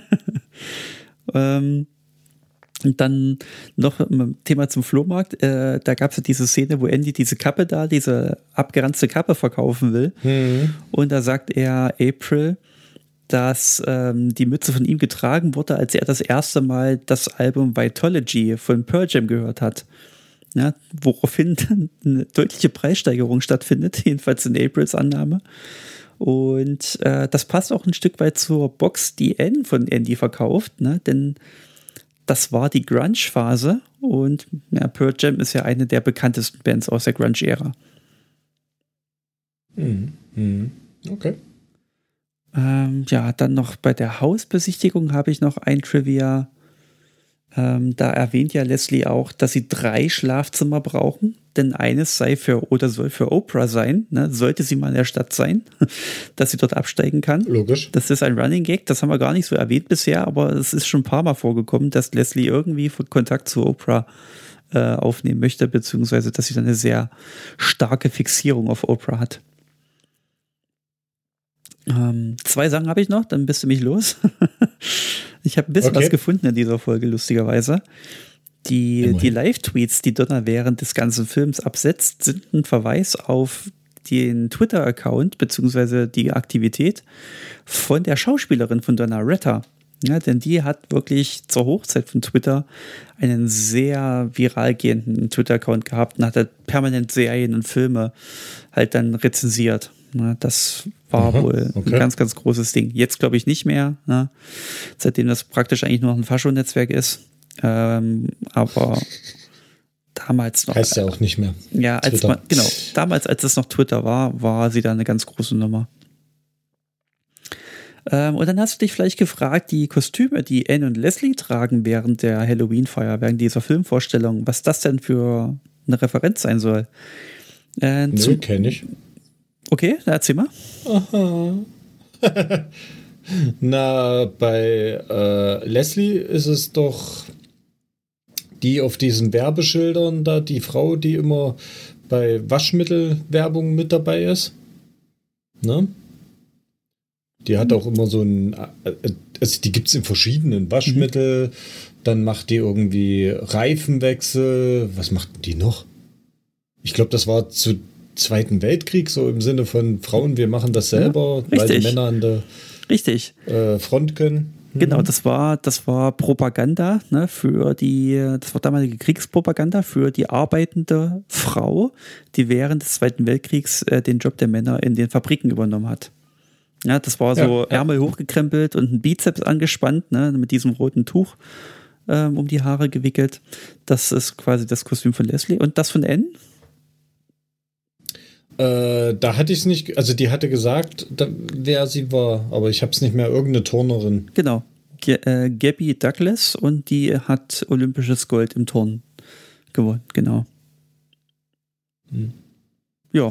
ähm, und dann noch ein Thema zum Flohmarkt. Äh, da gab es ja diese Szene, wo Andy diese Kappe da, diese abgeranzte Kappe verkaufen will. Mhm. Und da sagt er April, dass ähm, die Mütze von ihm getragen wurde, als er das erste Mal das Album Vitology von Pearl Jam gehört hat. Ja, woraufhin dann eine deutliche Preissteigerung stattfindet, jedenfalls in Aprils Annahme. Und äh, das passt auch ein Stück weit zur Box, die Anne von Andy verkauft, ne? Denn das war die Grunge-Phase und ja, Pearl Jam ist ja eine der bekanntesten Bands aus der Grunge-Ära. Mhm. Mhm. Okay. Ähm, ja, dann noch bei der Hausbesichtigung habe ich noch ein Trivia. Ähm, da erwähnt ja Leslie auch, dass sie drei Schlafzimmer brauchen, denn eines sei für oder soll für Oprah sein, ne? Sollte sie mal in der Stadt sein, dass sie dort absteigen kann. Logisch. Das ist ein Running Gag, das haben wir gar nicht so erwähnt bisher, aber es ist schon ein paar Mal vorgekommen, dass Leslie irgendwie Kontakt zu Oprah äh, aufnehmen möchte, beziehungsweise dass sie dann eine sehr starke Fixierung auf Oprah hat. Ähm, zwei Sachen habe ich noch, dann bist du mich los. Ich habe ein bisschen okay. was gefunden in dieser Folge, lustigerweise. Die, die Live-Tweets, die Donna während des ganzen Films absetzt, sind ein Verweis auf den Twitter-Account beziehungsweise die Aktivität von der Schauspielerin von Donna Retta. Ja, denn die hat wirklich zur Hochzeit von Twitter einen sehr viral gehenden Twitter-Account gehabt und hat halt permanent Serien und Filme halt dann rezensiert. Ja, das war Aha, wohl okay. ein ganz, ganz großes Ding. Jetzt glaube ich nicht mehr, ne? Seitdem das praktisch eigentlich nur noch ein Fascho-Netzwerk ist. Ähm, aber damals noch. Heißt ja auch nicht mehr. Ja, als man, genau. Damals, als es noch Twitter war, war sie da eine ganz große Nummer. Ähm, und dann hast du dich vielleicht gefragt, die Kostüme, die Anne und Leslie tragen während der Halloween-Feier, während dieser Filmvorstellung, was das denn für eine Referenz sein soll. Äh, nee, kenne ich. Okay, dann erzähl mal. Aha. Na, bei äh, Leslie ist es doch die auf diesen Werbeschildern da, die Frau, die immer bei Waschmittelwerbung mit dabei ist. Ne? Die hat auch immer so ein, also die gibt es in verschiedenen Waschmittel, mhm. Dann macht die irgendwie Reifenwechsel. Was macht die noch? Ich glaube, das war zu Zweiten Weltkrieg, so im Sinne von Frauen, wir machen das selber, ja, weil die Männer an der richtig. Äh, Front können. Mhm. Genau, das war, das war Propaganda, ne, für die, das war damalige Kriegspropaganda für die arbeitende Frau, die während des Zweiten Weltkriegs äh, den Job der Männer in den Fabriken übernommen hat. Ja, das war so ja, ja. Ärmel hochgekrempelt und ein Bizeps angespannt, ne, mit diesem roten Tuch ähm, um die Haare gewickelt. Das ist quasi das Kostüm von Leslie. Und das von Anne? Äh, da hatte ich es nicht, also die hatte gesagt, da, wer sie war, aber ich habe es nicht mehr, irgendeine Turnerin. Genau, G äh, Gabby Douglas, und die hat olympisches Gold im Turnen gewonnen, genau. Hm. Ja.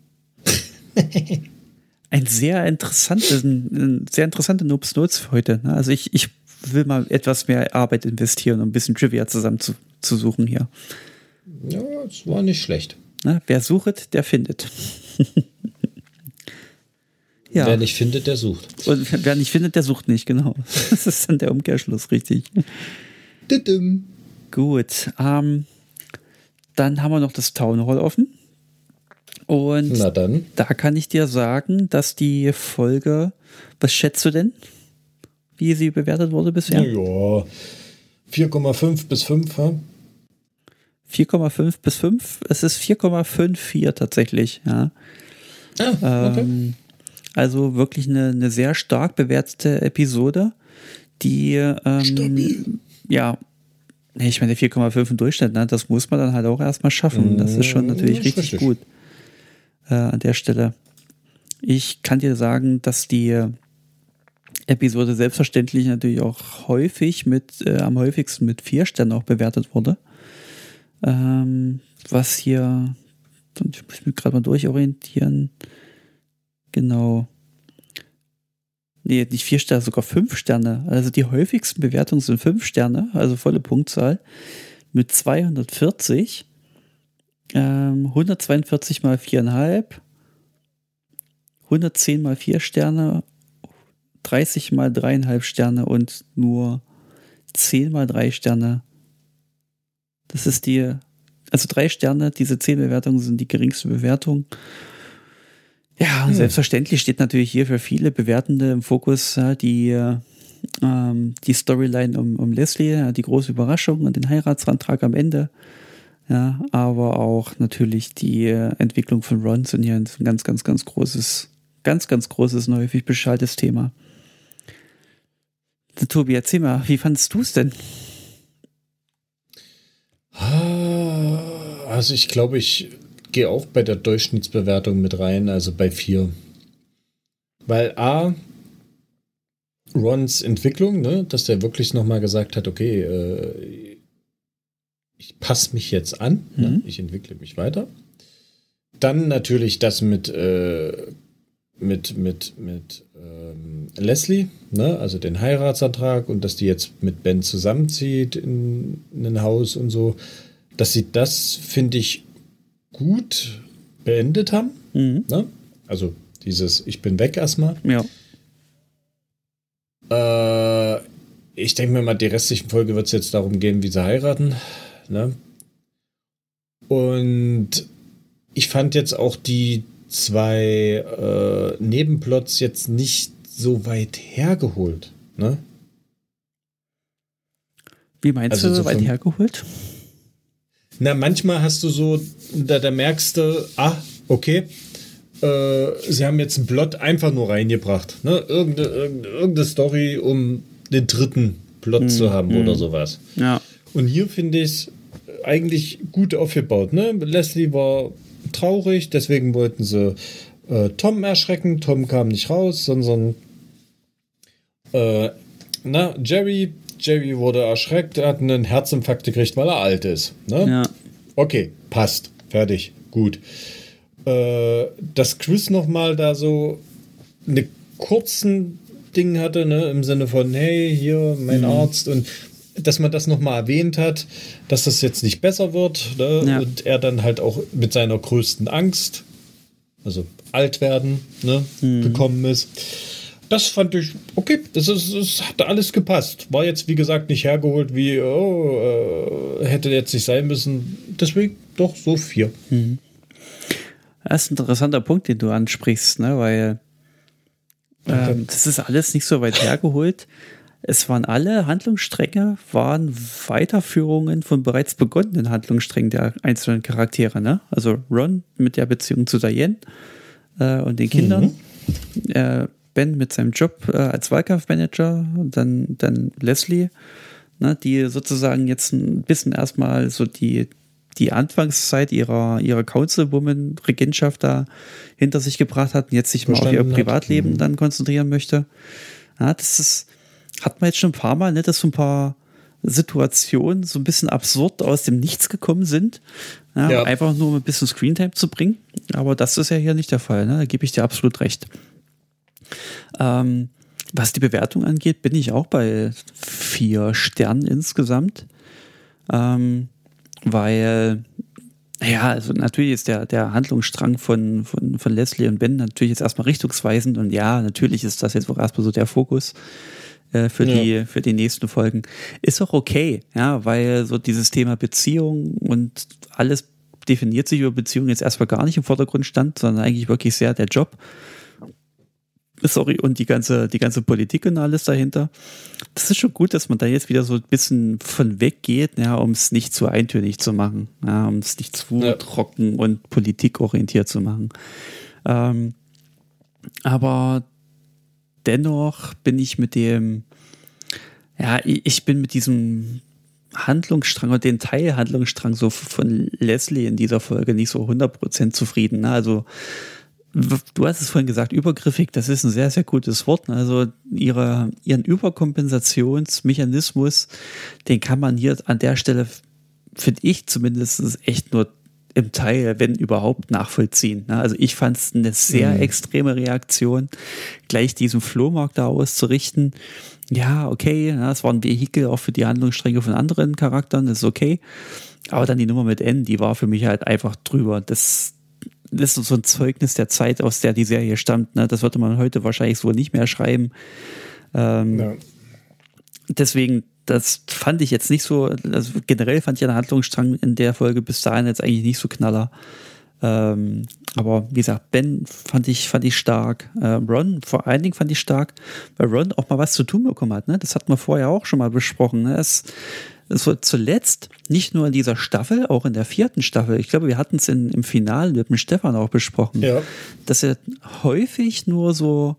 Ein sehr interessantes, ein sehr interessante Noobs Notes für heute. Ne? Also ich, ich will mal etwas mehr Arbeit investieren, um ein bisschen Trivia zusammen zu, zu suchen hier. Ja, es war nicht schlecht. Na, wer sucht, der findet. Ja. Wer nicht findet, der sucht. Und wer nicht findet, der sucht nicht, genau. Das ist dann der Umkehrschluss, richtig. Didim. Gut, ähm, dann haben wir noch das Town Hall offen. Und Na dann. Da kann ich dir sagen, dass die Folge, was schätzt du denn, wie sie bewertet wurde bisher? Ja, vier Komma fünf bis fünf, ja? vier Komma fünf bis fünf, es ist vier Komma fünf vier tatsächlich, ja. Ah, okay. Ähm, also wirklich eine, eine sehr stark bewertete Episode, die ähm, Stabil. Ja, ich meine, vier Komma fünf im Durchschnitt, ne, das muss man dann halt auch erstmal schaffen. Das ist schon natürlich Das ist richtig, richtig gut äh, an der Stelle. Ich kann dir sagen, dass die Episode selbstverständlich natürlich auch häufig mit, äh, am häufigsten mit vier Sternen auch bewertet wurde. Ähm, was hier, ich muss mich gerade mal durchorientieren. Genau. Nee, nicht vier Sterne, sogar fünf Sterne. Also die häufigsten Bewertungen sind fünf Sterne, also volle Punktzahl, mit zweihundertvierzig. Ähm, hundertzweiundvierzig mal vier Komma fünf. hundertzehn mal vier Sterne. dreißig mal drei Komma fünf Sterne und nur zehn mal drei Sterne. Das ist die, also drei Sterne, diese zehn Bewertungen sind die geringste Bewertung. Ja, hm. Selbstverständlich steht natürlich hier für viele Bewertende im Fokus ja, die, ähm, die Storyline um, um Leslie, ja, die große Überraschung und den Heiratsantrag am Ende. Ja, aber auch natürlich die Entwicklung von Ron sind hier ein ganz, ganz, ganz großes, ganz, ganz großes, häufig beschalltes Thema. Tobi, erzähl mal, wie fandest du es denn? Also ich glaube, ich gehe auch bei der Durchschnittsbewertung mit rein, also bei vier. Weil A, Rons Entwicklung, ne, dass der wirklich nochmal gesagt hat, okay, äh, ich passe mich jetzt an, mhm. ne, ich entwickle mich weiter. Dann natürlich das mit äh, mit, mit, mit ähm, Leslie, ne, also den Heiratsantrag und dass die jetzt mit Ben zusammenzieht in, in ein Haus und so, dass sie das, finde ich, gut beendet haben. Mhm. Ne? Also dieses Ich bin weg erstmal. Ja. Äh, ich denke mir mal, die restlichen Folge wird es jetzt darum gehen, wie sie heiraten. Ne? Und ich fand jetzt auch die zwei äh, Nebenplots jetzt nicht so weit hergeholt. Ne? Wie meinst also du so weit von, hergeholt? Na, manchmal hast du so, da, da merkst du, ah, okay, äh, sie haben jetzt einen Plot einfach nur reingebracht. Ne? Irgende, irgende, irgendeine Story, um den dritten Plot hm, zu haben hm. oder sowas. Ja. Und hier finde ich es eigentlich gut aufgebaut. Ne? Leslie war traurig, deswegen wollten sie äh, Tom erschrecken. Tom kam nicht raus, sondern äh, na, Jerry Jerry wurde erschreckt, er hat einen Herzinfarkt gekriegt, weil er alt ist. Ne? Ja. Okay, passt, fertig, gut. Äh, dass Chris nochmal da so eine kurzen Ding hatte, ne? Im Sinne von, hey, hier, mein mhm. Arzt, und dass man das nochmal erwähnt hat, dass das jetzt nicht besser wird, ne? Ja. Und er dann halt auch mit seiner größten Angst, also alt werden, ne? mhm. gekommen ist. Das fand ich, okay, das, ist, das hat alles gepasst. War jetzt, wie gesagt, nicht hergeholt wie, oh, äh, hätte jetzt nicht sein müssen. Deswegen doch so vier. Mhm. Das ist ein interessanter Punkt, den du ansprichst, ne? Weil ähm, okay. das ist alles nicht so weit hergeholt. Es waren alle Handlungsstränge, waren Weiterführungen von bereits begonnenen Handlungssträngen der einzelnen Charaktere. Ne? Also Ron mit der Beziehung zu Diane äh, und den Kindern. Mhm. Äh, Ben mit seinem Job äh, als Wahlkampfmanager, dann, dann Leslie, ne, die sozusagen jetzt ein bisschen erstmal so die, die Anfangszeit ihrer, ihrer Councilwoman-Regentschaft da hinter sich gebracht hat und jetzt sich mal auf ihr Privatleben hat. dann konzentrieren möchte. Ja, das ist, hat man jetzt schon ein paar Mal, ne, dass so ein paar Situationen so ein bisschen absurd aus dem Nichts gekommen sind. Ja, ja. Einfach nur um ein bisschen Screentime zu bringen. Aber das ist ja hier nicht der Fall, ne? Da gebe ich dir absolut recht. Ähm, was die Bewertung angeht, bin ich auch bei vier Sternen insgesamt. Ähm, weil, naja, also natürlich ist der, der Handlungsstrang von, von, von Leslie und Ben natürlich jetzt erstmal richtungsweisend und ja, natürlich ist das jetzt auch erstmal so der Fokus äh, für, ja. die, für die nächsten Folgen. Ist auch okay, ja, weil so dieses Thema Beziehung und alles definiert sich über Beziehungen jetzt erstmal gar nicht im Vordergrund stand, sondern eigentlich wirklich sehr der Job. Sorry, und die ganze, die ganze Politik und alles dahinter. Das ist schon gut, dass man da jetzt wieder so ein bisschen von weggeht, ja, um es nicht zu eintönig zu machen, ja, um es nicht zu ja. trocken und politikorientiert zu machen. Ähm, aber dennoch bin ich mit dem, ja, ich bin mit diesem Handlungsstrang oder den Teilhandlungsstrang so von Leslie in dieser Folge nicht so hundert Prozent zufrieden. Ne? Also du hast es vorhin gesagt, übergriffig, das ist ein sehr, sehr gutes Wort. Also ihre, ihren Überkompensationsmechanismus, den kann man hier an der Stelle, finde ich zumindest, echt nur im Teil, wenn überhaupt, nachvollziehen. Also ich fand es eine sehr mhm. extreme Reaktion, gleich diesen Flohmarkt da auszurichten. Ja, okay, das war ein Vehikel auch für die Handlungsstränge von anderen Charakteren, das ist okay. Aber dann die Nummer mit N, die war für mich halt einfach drüber. Das Das ist so ein Zeugnis der Zeit, aus der die Serie stammt. Ne? Das würde man heute wahrscheinlich so nicht mehr schreiben. Ähm, ja. Deswegen, das fand ich jetzt nicht so, also generell fand ich einen Handlungsstrang in der Folge bis dahin jetzt eigentlich nicht so knaller. Ähm, aber wie gesagt, Ben fand ich, fand ich stark. Äh, Ron vor allen Dingen fand ich stark, weil Ron auch mal was zu tun bekommen hat. Ne? Das hat man vorher auch schon mal besprochen. Ne? Es, Es wird zuletzt, nicht nur in dieser Staffel, auch in der vierten Staffel, ich glaube, wir hatten es im Finale mit dem Stefan auch besprochen, ja. dass er häufig nur so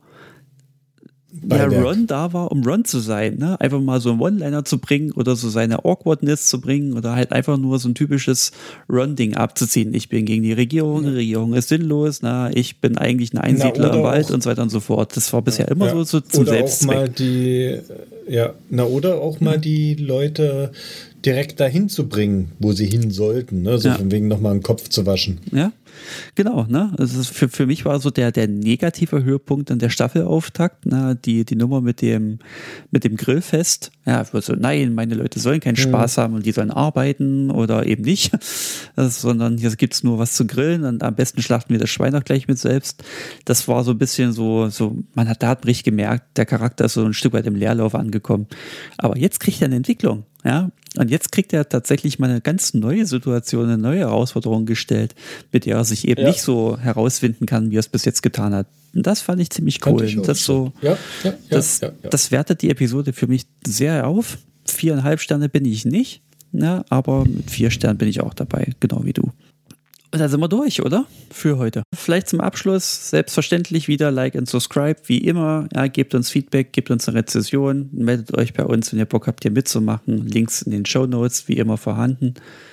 ja, Ron da war, um Ron zu sein, ne? Einfach mal so einen One-Liner zu bringen oder so seine Awkwardness zu bringen oder halt einfach nur so ein typisches Ron-Ding abzuziehen. Ich bin gegen die Regierung, die Regierung ist sinnlos, na, ich bin eigentlich ein Einsiedler im Wald und so weiter und so fort. Das war bisher ja, immer ja. so, so zum oder Selbstzweck. Auch mal die, ja, na, oder auch mal die Leute direkt dahin zu bringen, wo sie hin sollten, ne? So ja. von wegen nochmal einen Kopf zu waschen. Ja, genau, ne? Also für, für mich war so der, der negative Höhepunkt an der Staffelauftakt, ne? Die, die Nummer mit dem, mit dem Grillfest. Ja, so, nein, meine Leute sollen keinen Spaß mhm. haben und die sollen arbeiten oder eben nicht, also, sondern hier gibt's nur was zu grillen und am besten schlachten wir das Schwein auch gleich mit selbst. Das war so ein bisschen so, so, man hat da richtig gemerkt, der Charakter ist so ein Stück weit im Leerlauf angekommen. Aber jetzt kriegt er eine Entwicklung, ja. Und jetzt kriegt er tatsächlich mal eine ganz neue Situation, eine neue Herausforderung gestellt, mit der er sich eben ja. nicht so herausfinden kann, wie er es bis jetzt getan hat. Und das fand ich ziemlich cool. Ich das, so, ja, ja, ja, das, ja, ja. das wertet die Episode für mich sehr auf. Viereinhalb Sterne bin ich nicht, ne, aber mit vier Sternen bin ich auch dabei, genau wie du. Und da sind wir durch, oder? Für heute. Vielleicht zum Abschluss, selbstverständlich wieder Like und Subscribe, wie immer. Ja, gebt uns Feedback, gebt uns eine Rezension, meldet euch bei uns, wenn ihr Bock habt, hier mitzumachen. Links in den Shownotes, wie immer vorhanden.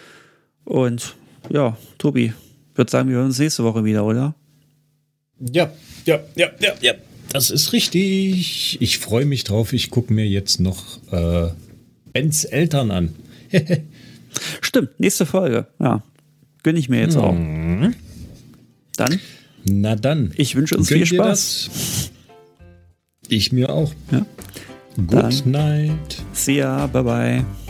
Und ja, Tobi, ich würde sagen, wir hören uns nächste Woche wieder, oder? Ja, ja, ja, ja, ja. Das ist richtig. Ich freue mich drauf. Ich gucke mir jetzt noch äh, Bens Eltern an. Stimmt, nächste Folge, ja. Gönne ich mir jetzt auch. Mhm. Dann? Na dann. Ich wünsche uns viel Spaß. Ich mir auch. Ja. Good night. See ya. Bye bye.